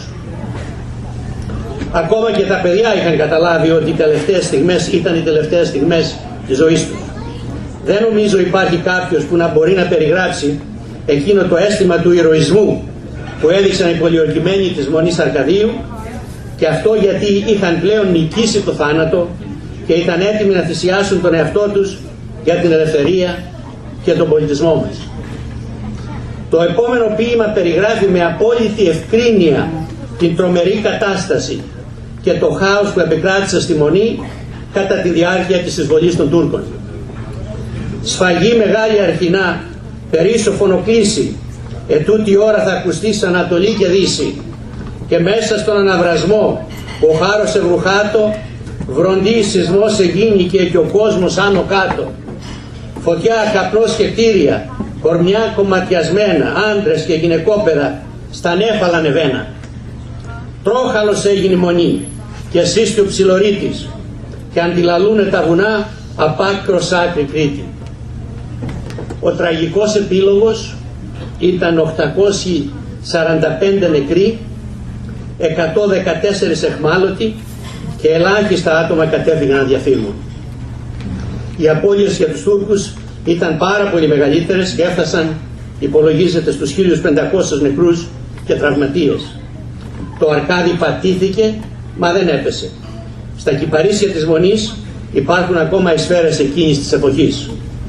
Ακόμα και τα παιδιά είχαν καταλάβει ότι οι τελευταίες στιγμές ήταν οι τελευταίες στιγμές της ζωής τους. Δεν νομίζω υπάρχει κάποιος που να μπορεί να περιγράψει εκείνο το αίσθημα του ηρωισμού που έδειξαν οι πολιορκημένοι της Μονής Αρκαδίου, και αυτό γιατί είχαν πλέον νικήσει το θάνατο και ήταν έτοιμοι να θυσιάσουν τον εαυτό τους για την ελευθερία και τον πολιτισμό μας. Το επόμενο ποίημα περιγράφει με απόλυτη ευκρίνεια την τρομερή κατάσταση και το χάος που επικράτησε στη Μονή κατά τη διάρκεια της εισβολής των Τούρκων. Σφαγή μεγάλη αρχινά, περίσσοφον οκλήσει, ετούτη ώρα θα ακουστεί σ' Ανατολή και Δύση, και μέσα στον αναβρασμό ο χάρος ευρουχάτο, βροντί σεισμός εγίνηκε και ο κόσμος άνω κάτω. Φωτιά, καπνός και κτίρια, κορμιά κομματιασμένα, άντρες και γυναικόπαιδα στα νέφαλα ανεβαίνα. Τρόχαλος έγινε η Μονή και σύστιο ψιλορίτης, και αντιλαλούνε τα βουνά απ' άκρος άκρη Κρήτη. Ο τραγικός επίλογος ήταν οκτακόσιοι σαράντα πέντε νεκροί, εκατόν δεκατέσσερις εχμάλωτοι και ελάχιστα άτομα κατέφυγαν να διαφύγουν. Οι απώλειες για τους Τούρκους ήταν πάρα πολύ μεγαλύτερες και έφτασαν, υπολογίζεται, στους χίλιους πεντακόσιους νεκρούς και τραυματίες. Το Αρκάδι πατήθηκε, μα δεν έπεσε. Στα κυπαρίσια της Μονής υπάρχουν ακόμα οι σφαίρες εκείνης της εποχής.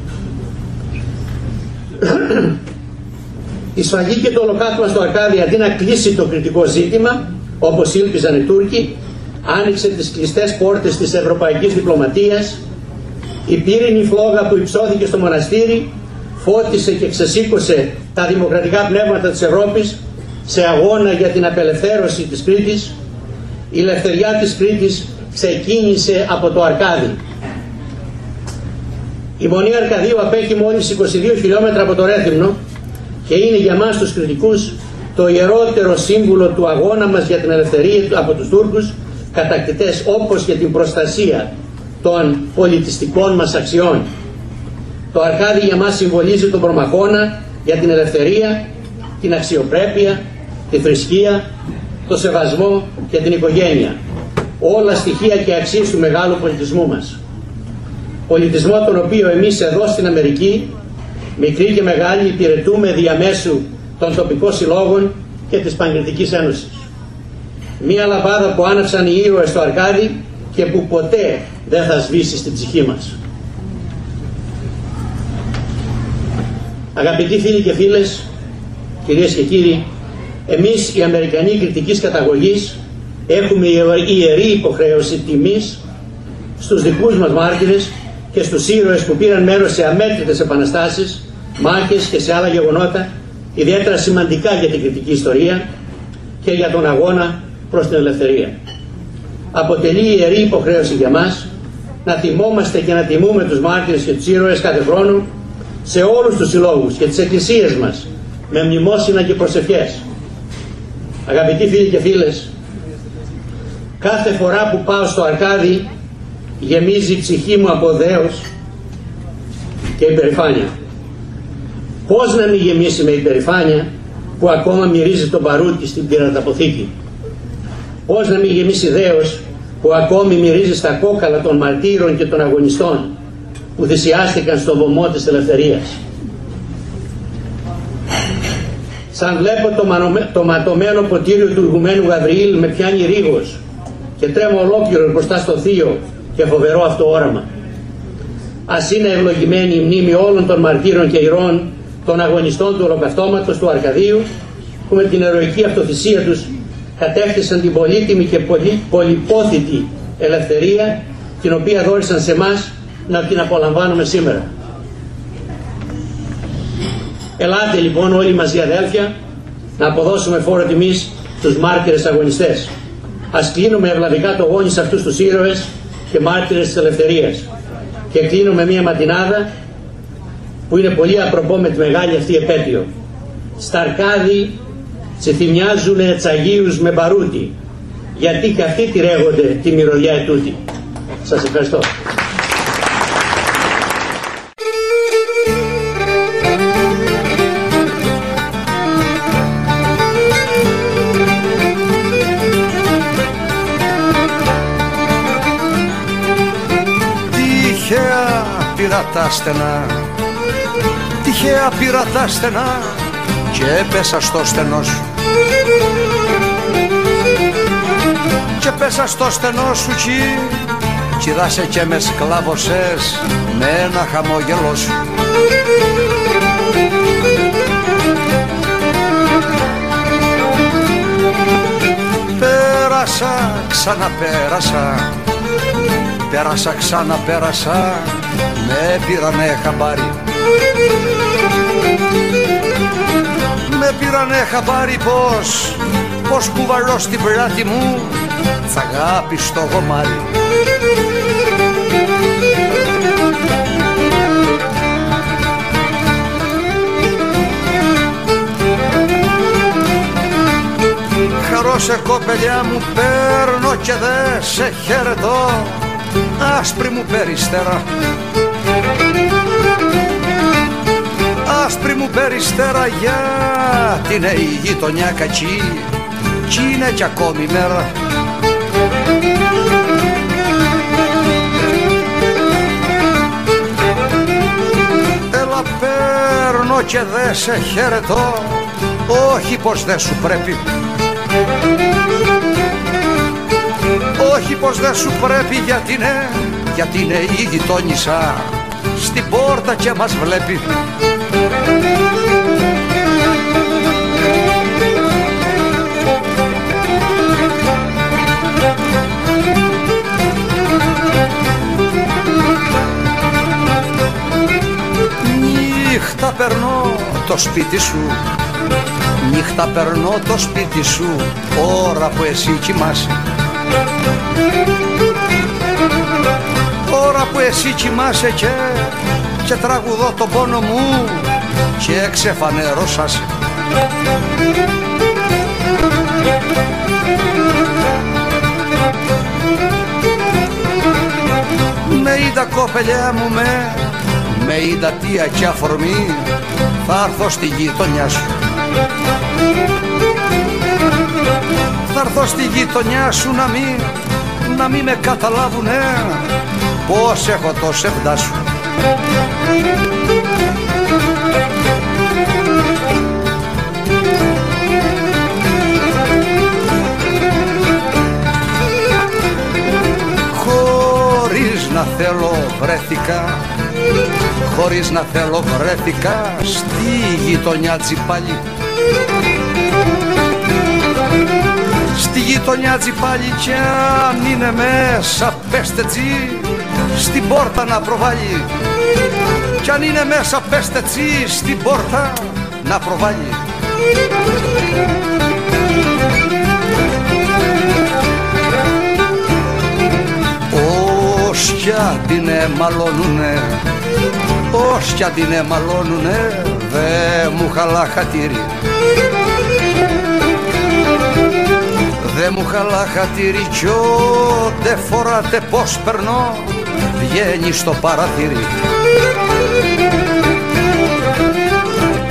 Η σφαγή και το ολοκαύτωμα στο Αρκάδι, αντί να κλείσει το κριτικό ζήτημα, όπως ήλπιζαν οι Τούρκοι, άνοιξε τις κλειστές πόρτες της ευρωπαϊκής διπλωματίας. Η πύρινη φλόγα που υψώθηκε στο μοναστήρι φώτισε και ξεσήκωσε τα δημοκρατικά πνεύματα της Ευρώπης σε αγώνα για την απελευθέρωση της Κρήτης. Η ελευθεριά της Κρήτης ξεκίνησε από το Αρκάδι. Η Μονή Αρκαδίου απέχει μόλις είκοσι δύο χιλιόμετρα από το Ρέθυμνο και είναι για μας τους κριτικούς το ιερότερο σύμβολο του αγώνα μας για την ελευθερία από τους Τούρκους κατακτητές, όπως και την προστασία των πολιτιστικών μας αξιών. Το Αρκάδι για μας συμβολίζει τον προμαχώνα για την ελευθερία, την αξιοπρέπεια, τη θρησκεία, το σεβασμό και την οικογένεια. Όλα στοιχεία και αξίες του μεγάλου πολιτισμού μας. Πολιτισμό τον οποίο εμείς εδώ στην Αμερική, μικροί και μεγάλοι, υπηρετούμε διαμέσου των τοπικών συλλόγων και της Παγκριτικής Ένωσης. Μία λαμπάδα που άναψαν οι ήρωες στο Αρκάδι και που ποτέ δεν θα σβήσει στην ψυχή μας. Αγαπητοί φίλοι και φίλες, κυρίες και κύριοι, εμείς οι Αμερικανοί κριτικής καταγωγής έχουμε ιερή υποχρέωση τιμής στους δικούς μας μάρτυρες και στους ήρωες που πήραν μέρος σε αμέτρητες επαναστάσεις, μάχες και σε άλλα γεγονότα ιδιαίτερα σημαντικά για την κριτική ιστορία και για τον αγώνα προς την ελευθερία. Αποτελεί ιερή υποχρέωση για μας να θυμόμαστε και να τιμούμε τους μάρτυρες και τους ήρωες κάθε χρόνο σε όλους τους συλλόγους και τις εκκλησίες μας με μνημόσυνα και προσευχές. Αγαπητοί φίλοι και φίλες, κάθε φορά που πάω στο Αρκάδι γεμίζει η ψυχή μου από δέος και υπερηφάνεια. Πώς να μην γεμίσει με υπερηφάνεια που ακόμα μυρίζει τον παρούτι στην πυραταποθήκη? Πώς να μην γεμίσει δέος που ακόμη μυρίζει στα κόκαλα των μαρτύρων και των αγωνιστών που θυσιάστηκαν στο βωμό της ελευθερίας? Σαν βλέπω το, μανωμέ, το ματωμένο ποτήριο του ηγουμένου Γαβριήλ με πιάνει ρίγος και τρέμω ολόκληρο μπροστά στο θείο και φοβερό αυτό όραμα. Ας είναι ευλογημένη η μνήμη όλων των μαρτύρων και ηρώων των αγωνιστών του Ολοκαυτώματος του Αρκαδίου, που με την ηρωική αυτοθυσία τους κατέκτησαν την πολύτιμη και πολυ, πολυπόθητη ελευθερία, την οποία δόρισαν σε εμάς να την απολαμβάνουμε σήμερα. Ελάτε λοιπόν όλοι μαζί, αδέλφια, να αποδώσουμε φόρο τιμής στους μάρτυρες αγωνιστές. Ας κλείνουμε ευλαβικά το γόνι σε αυτούς τους ήρωες και μάρτυρες της ελευθερίας. Και κλείνουμε μία ματινάδα που είναι πολύ απροπό με τη μεγάλη αυτή επέτειο. Στα Αρκάδη τσιθυμιάζουνε τσαγίους με μπαρούτι, γιατί και αυτοί τη ρέγονται τη μυρωδιά ετούτη. Σας ευχαριστώ. Τυχαία πειρατά στενά, τυχαία πειρατά στενά, και έπεσα στο στενό σου, και πέσα στο στενό σου κι κυράσαι και με σκλάβωσες με ένα χαμόγελο σου. Πέρασα, ξαναπέρασα, πέρασα, ξαναπέρασα, με πήρανε χαμπάρι. Με πήρανε χαμπάρι πως, πως κουβαλώ στην πλάτη μου τ' αγάπη στο γομάρι. Χαρώ σε κοπελιά μου παίρνω και δε σε χαιρετώ, άσπρη μου περιστέρα, άσπρη μου περιστέρα, γιατί είναι η γειτονιά κακή κι είναι κι ακόμη μέρα. Έλα παίρνω και δε σε χαιρετώ, όχι πως δε σου πρέπει, όχι πως δε σου πρέπει, γιατί είναι, γιατί είναι η γειτόνισσα στην πόρτα και μας βλέπει. Νύχτα περνώ το σπίτι σου, νύχτα περνώ το σπίτι σου, ώρα που εσύ κοιμάσαι, ώρα που εσύ κοιμάσαι και, και τραγουδώ τον πόνο μου και ξεφανέρωσασαι. Με είδα κοπελιά μου, με, με είδα τία κι αφορμή, θα έρθω στη γειτονιά σου, θα έρθω στη γειτονιά σου να μην, να μην με καταλάβουνε πως έχω το σεβδά σου. Χωρίς να θέλω βρέθηκα, χωρίς να θέλω βρέθηκα στη γειτονιά Τζιπάλι, στη γειτονιά Τζιπάλι, κι αν είναι μέσα πέστε τζι στην πόρτα να προβάλλει, κι αν είναι μέσα πέστε τζι στην πόρτα να προβάλλει. Όσκια την εμαλώνουνε, όσκια την εμαλώνουνε, δε μου χαλά χατήρι, δε μου χαλά χατήρι, κι ότε φοράτε πως περνώ βγαίνει στο παραθύρι.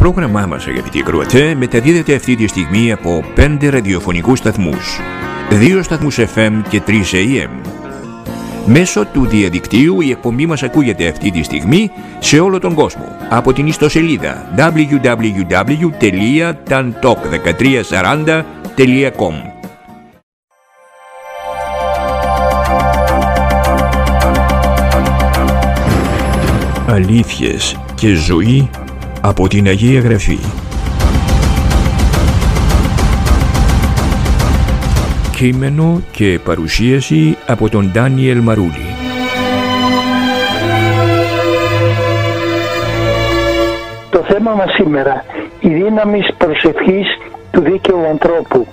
πρόγραμμά μας, αγαπητοί ακροατές, μεταδίδεται αυτή τη στιγμή από πέντε ραδιοφωνικούς σταθμούς, δύο σταθμούς εφ εμ και τρεις έι εμ. Μέσω του διαδικτύου η εκπομπή μας ακούγεται αυτή τη στιγμή σε όλο τον κόσμο από την ιστοσελίδα ντάμπλιου ντάμπλιου ντάμπλιου τελεία ταντοκ δεκατρία σαράντα τελεία κομ. Αλήθειες και ζωή από την Αγία Γραφή. Κείμενο και παρουσίαση από τον Ντάνιελ Μαρούλη. Το θέμα μας σήμερα, η δύναμη προσευχής του δίκαιου ανθρώπου.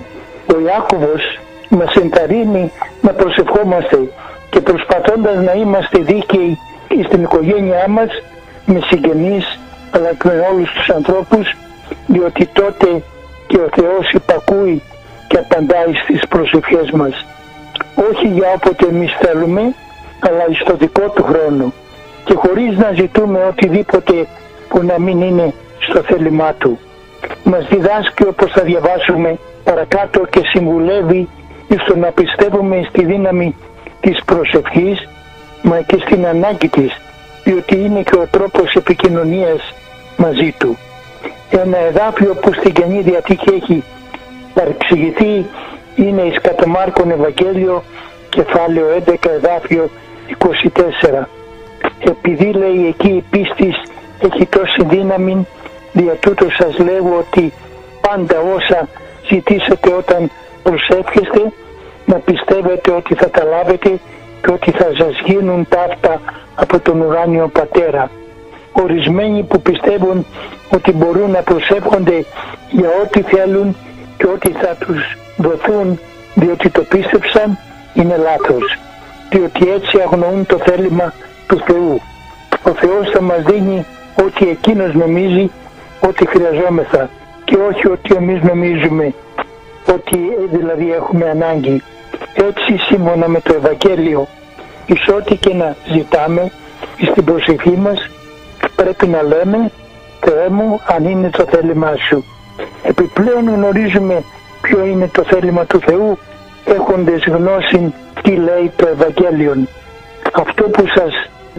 Ο Ιάκωβος μας ενθαρρύνει να προσευχόμαστε και προσπαθώντας να είμαστε δίκαιοι στην οικογένειά μας, με συγγενείς αλλά και με όλους τους ανθρώπους, διότι τότε και ο Θεός υπακούει και απαντάει στις προσευχές μας. Όχι για όποτε εμείς θέλουμε, αλλά στο δικό του χρόνο και χωρίς να ζητούμε οτιδήποτε που να μην είναι στο θέλημά του. Μας διδάσκει, όπως θα διαβάσουμε παρακάτω, και συμβουλεύει στο να πιστεύουμε στη δύναμη της προσευχής, μα και στην ανάγκη της, διότι είναι και ο τρόπος επικοινωνίας μαζί του. Ένα εδάφιο που στην Καινή Διαθήκη έχει παρεξηγηθεί είναι εις κατά Μάρκον Ευαγγέλιο, κεφάλαιο έντεκα, εδάφιο είκοσι τέσσερα. Επειδή, λέει, εκεί η πίστης έχει τόση δύναμη, δια τούτο σας λέγω ότι πάντα όσα ζητήσετε όταν προσεύχεστε, να πιστεύετε ότι θα τα λάβετε και ότι θα σας γίνουν ταύτα από τον ουράνιο Πατέρα. Ορισμένοι που πιστεύουν ότι μπορούν να προσεύχονται για ό,τι θέλουν και ότι θα τους δοθούν διότι το πίστεψαν, είναι λάθος, διότι έτσι αγνοούν το θέλημα του Θεού. Ο Θεός θα μας δίνει ό,τι εκείνος νομίζει ότι χρειαζόμεθα και όχι ότι εμείς νομίζουμε ότι δηλαδή έχουμε ανάγκη. Έτσι, σύμφωνα με το Ευαγγέλιο, εις ό,τι και να ζητάμε στην προσευχή μας, πρέπει να λέμε «Θεέ μου, αν είναι το θέλημά σου». Επιπλέον γνωρίζουμε ποιο είναι το θέλημα του Θεού, έχοντες γνώση τι λέει το Ευαγγέλιο. Αυτό που σας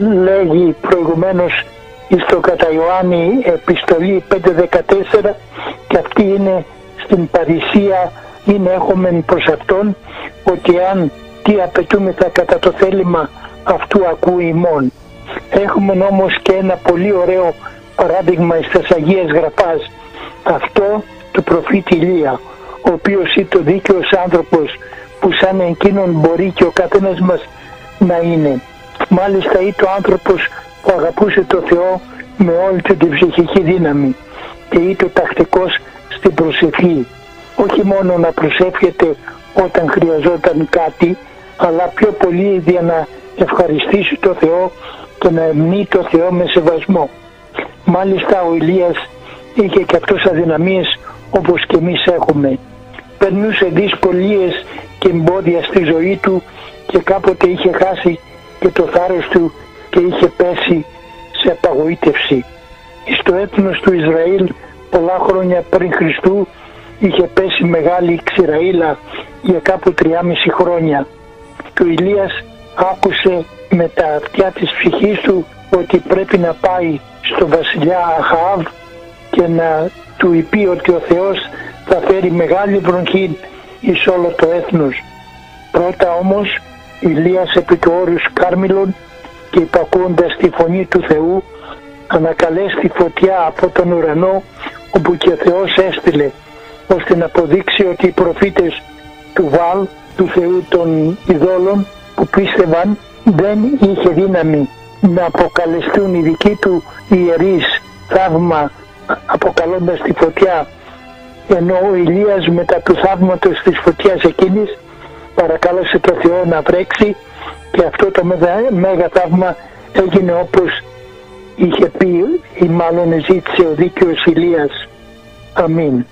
λέγει προηγουμένως στο κατά Ιωάννη επιστολή πέντε δεκατέσσερα, και αυτή είναι στην παρησία, είναι έχουμε προς αυτόν, ότι αν τι απαιτούμεθα κατά το θέλημα αυτού ακούει ημών. Έχουμε όμως και ένα πολύ ωραίο παράδειγμα στις Αγίες Γραφάς, αυτό του προφήτη Ηλία, ο οποίος είναι το δίκαιος άνθρωπος που σαν εκείνον μπορεί και ο καθένας μας να είναι. Μάλιστα είναι ο άνθρωπος που αγαπούσε το Θεό με όλη του την ψυχική δύναμη και είναι τακτικός στην προσευχή. Όχι μόνο να προσεύχεται όταν χρειαζόταν κάτι, αλλά πιο πολύ για να ευχαριστήσει το Θεό και να εμνεί το Θεό με σεβασμό. Μάλιστα ο Ηλίας είχε και αυτός αδυναμίες όπως και εμείς έχουμε. Περνούσε δυσκολίες και εμπόδια στη ζωή του και κάποτε είχε χάσει και το θάρρος του και είχε πέσει σε απαγοήτευση. Στο έθνος του Ισραήλ πολλά χρόνια πριν Χριστού είχε πέσει μεγάλη ξηραήλα για κάπου τριάμιση χρόνια. Και ο Ηλίας άκουσε με τα αυτιά της ψυχής του ότι πρέπει να πάει στο βασιλιά Αχαάβ και να του είπε ότι ο Θεός θα φέρει μεγάλη βροχή εις όλο το έθνος. Πρώτα όμως Ηλίας επί του όρους Κάρμιλον και υπακούοντας τη φωνή του Θεού ανακαλέσει τη φωτιά από τον ουρανό, όπου και ο Θεός έστειλε ώστε να αποδείξει ότι οι προφήτες του Βάλ, του Θεού των ειδόλων που πίστευαν, δεν είχε δύναμη να αποκαλεστούν οι δικοί του ιερείς θαύμα αποκαλώντας τη φωτιά, ενώ ο Ηλίας μετά του θαύματος της φωτιάς εκείνης παρακάλεσε το Θεό να βρέξει και αυτό το μέγα θαύμα έγινε όπως είχε πει ή μάλλον ζήτησε ο δίκαιος Ηλίας. Αμήν.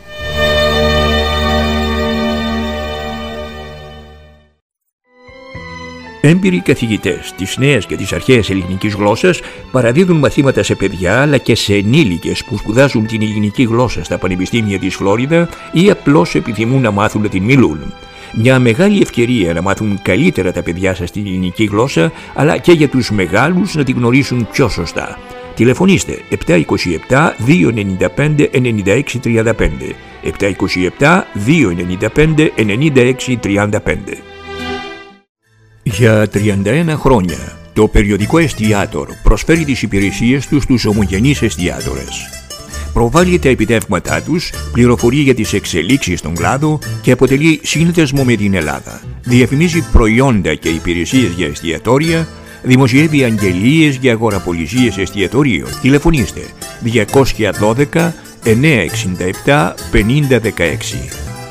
Έμπειροι καθηγητές της νέας και της αρχαίας ελληνικής γλώσσας παραδίδουν μαθήματα σε παιδιά αλλά και σε ενήλικες που σπουδάζουν την ελληνική γλώσσα στα πανεπιστήμια της Φλόριδα ή απλώς επιθυμούν να μάθουν να την μιλούν. Μια μεγάλη ευκαιρία να μάθουν καλύτερα τα παιδιά σας την ελληνική γλώσσα, αλλά και για τους μεγάλους να την γνωρίσουν πιο σωστά. Τηλεφωνήστε επτά είκοσι επτά δύο ενενήντα πέντε ενενήντα έξι τριάντα πέντε, επτά είκοσι επτά δύο ενενήντα πέντε ενενήντα έξι τριάντα πέντε. Για τριάντα ένα χρόνια, το περιοδικό Εστιάτορ προσφέρει τις υπηρεσίες του στους ομογενείς εστιάτορες. Προβάλλει τα επιτεύγματά τους, πληροφορεί για τις εξελίξεις στον κλάδο και αποτελεί σύνδεσμο με την Ελλάδα. Διαφημίζει προϊόντα και υπηρεσίες για εστιατόρια, δημοσιεύει αγγελίες για αγοραπολισίες εστιατορίων. Τηλεφωνήστε διακόσια δώδεκα εννιακόσια εξήντα επτά πενήντα δεκαέξι.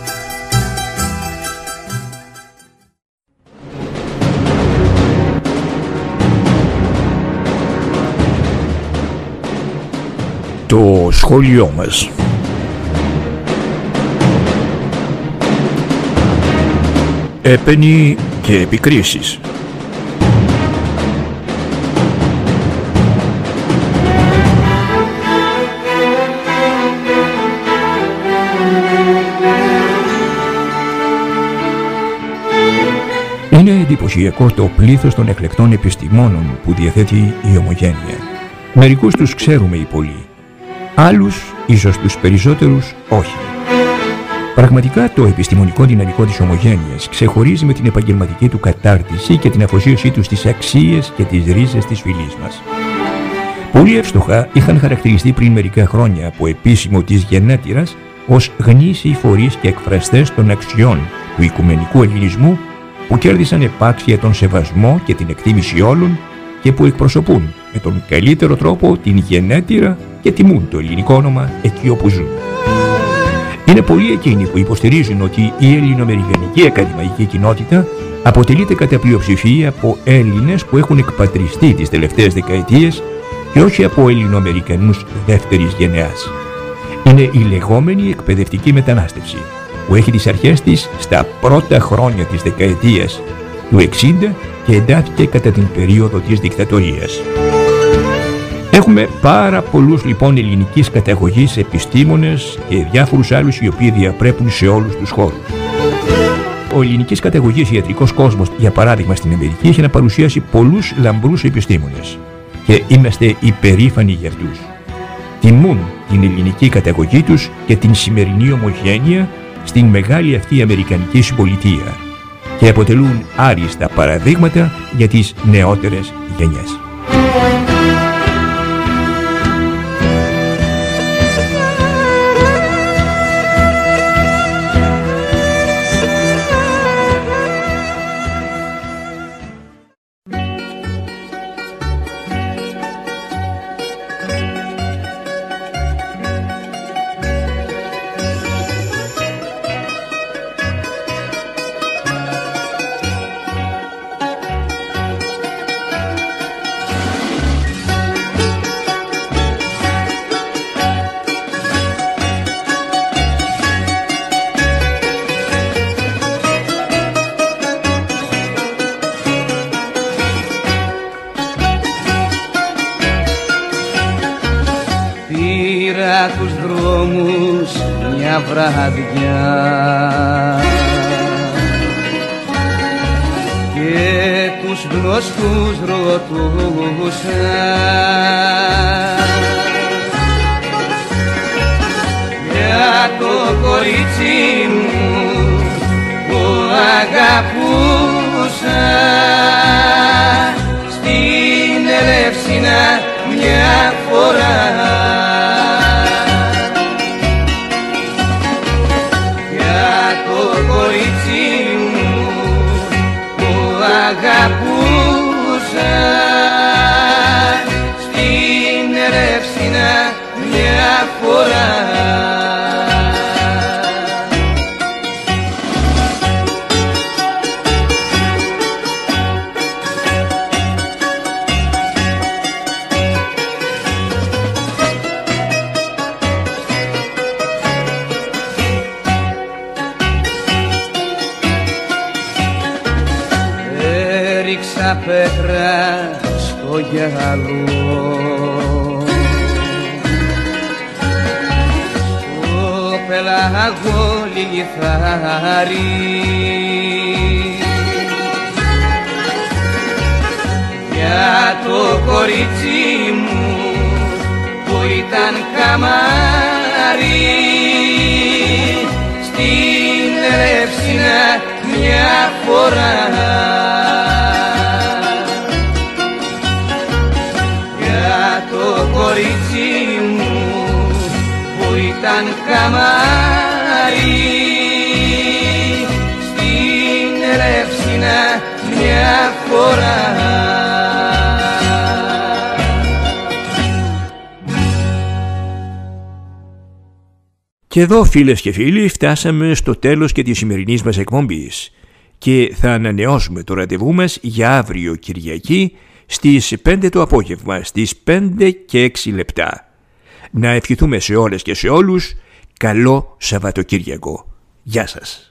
Το σχόλιο μας. Έπαινοι και επικρίσεις. Είναι εντυπωσιακό το πλήθος των εκλεκτών επιστημόνων που διαθέτει η Ομογένεια. Μερικούς τους ξέρουμε οι πολλοί. Άλλους, ίσως τους περισσότερους, όχι. Πραγματικά το επιστημονικό δυναμικό της Ομογένειας ξεχωρίζει με την επαγγελματική του κατάρτιση και την αφοσίωσή του στις αξίες και τις ρίζες της φυλής μας. Πολύ εύστοχα είχαν χαρακτηριστεί πριν μερικά χρόνια από επίσημο της γενέτειρας ως γνήσιοι φορείς και εκφραστές των αξιών του οικουμενικού ελληνισμού που κέρδισαν επάξια τον σεβασμό και την εκτίμηση όλων και που εκπροσωπούν με τον καλύτερο τρόπο την γενέτειρα και τιμούν το ελληνικό όνομα εκεί όπου ζουν. Είναι πολλοί εκείνοι που υποστηρίζουν ότι η ελληνοαμερικανική ακαδημαϊκή κοινότητα αποτελείται κατά πλειοψηφία από Έλληνες που έχουν εκπατριστεί τις τελευταίες δεκαετίες και όχι από Ελληνοαμερικανούς δεύτερης γενεάς. Είναι η λεγόμενη εκπαιδευτική μετανάστευση που έχει τις αρχές της στα πρώτα χρόνια της δεκαετίας του εξήντα και εντάθηκε κατά την περίοδο της δικτατορίας. Έχουμε πάρα πολλούς λοιπόν ελληνικής καταγωγής επιστήμονες και διάφορους άλλους οι οποίοι διαπρέπουν σε όλους τους χώρους. Ο ελληνικής καταγωγής ιατρικός κόσμος, για παράδειγμα στην Αμερική, έχει να παρουσιάσει πολλούς λαμπρούς επιστήμονες και είμαστε υπερήφανοι για αυτούς. Τιμούν την ελληνική καταγωγή τους και την σημερινή ομογένεια στην μεγάλη αυτή αμερικανική συμπολιτεία και αποτελούν άριστα παραδείγματα για τις νεότερες γενιές. τους δρόμους μια βραδιά και τους γνωστούς ρωτούσα για το κορίτσι μου που αγαπούσα στην Ελεύσινα μια φορά. Αγαπούσα στην Ερεύσινα μια φορά. μια πέτρα στο γυαλό, στο πελάγο λιθάρι, για το κορίτσι μου που ήταν καμάρι, στην Ελεύσινα μια φορά. Για το κορίτσι μου που ήταν καμάρι, στην Ελεύσινα μια φορά. Και εδώ, φίλες και φίλοι, φτάσαμε στο τέλος και της σημερινής μας εκπομπής και θα ανανεώσουμε το ραντεβού μας για αύριο Κυριακή στις πέντε το απόγευμα, στις πέντε και έξι λεπτά. Να ευχηθούμε σε όλες και σε όλους καλό Σαββατοκύριακο. Γεια σας.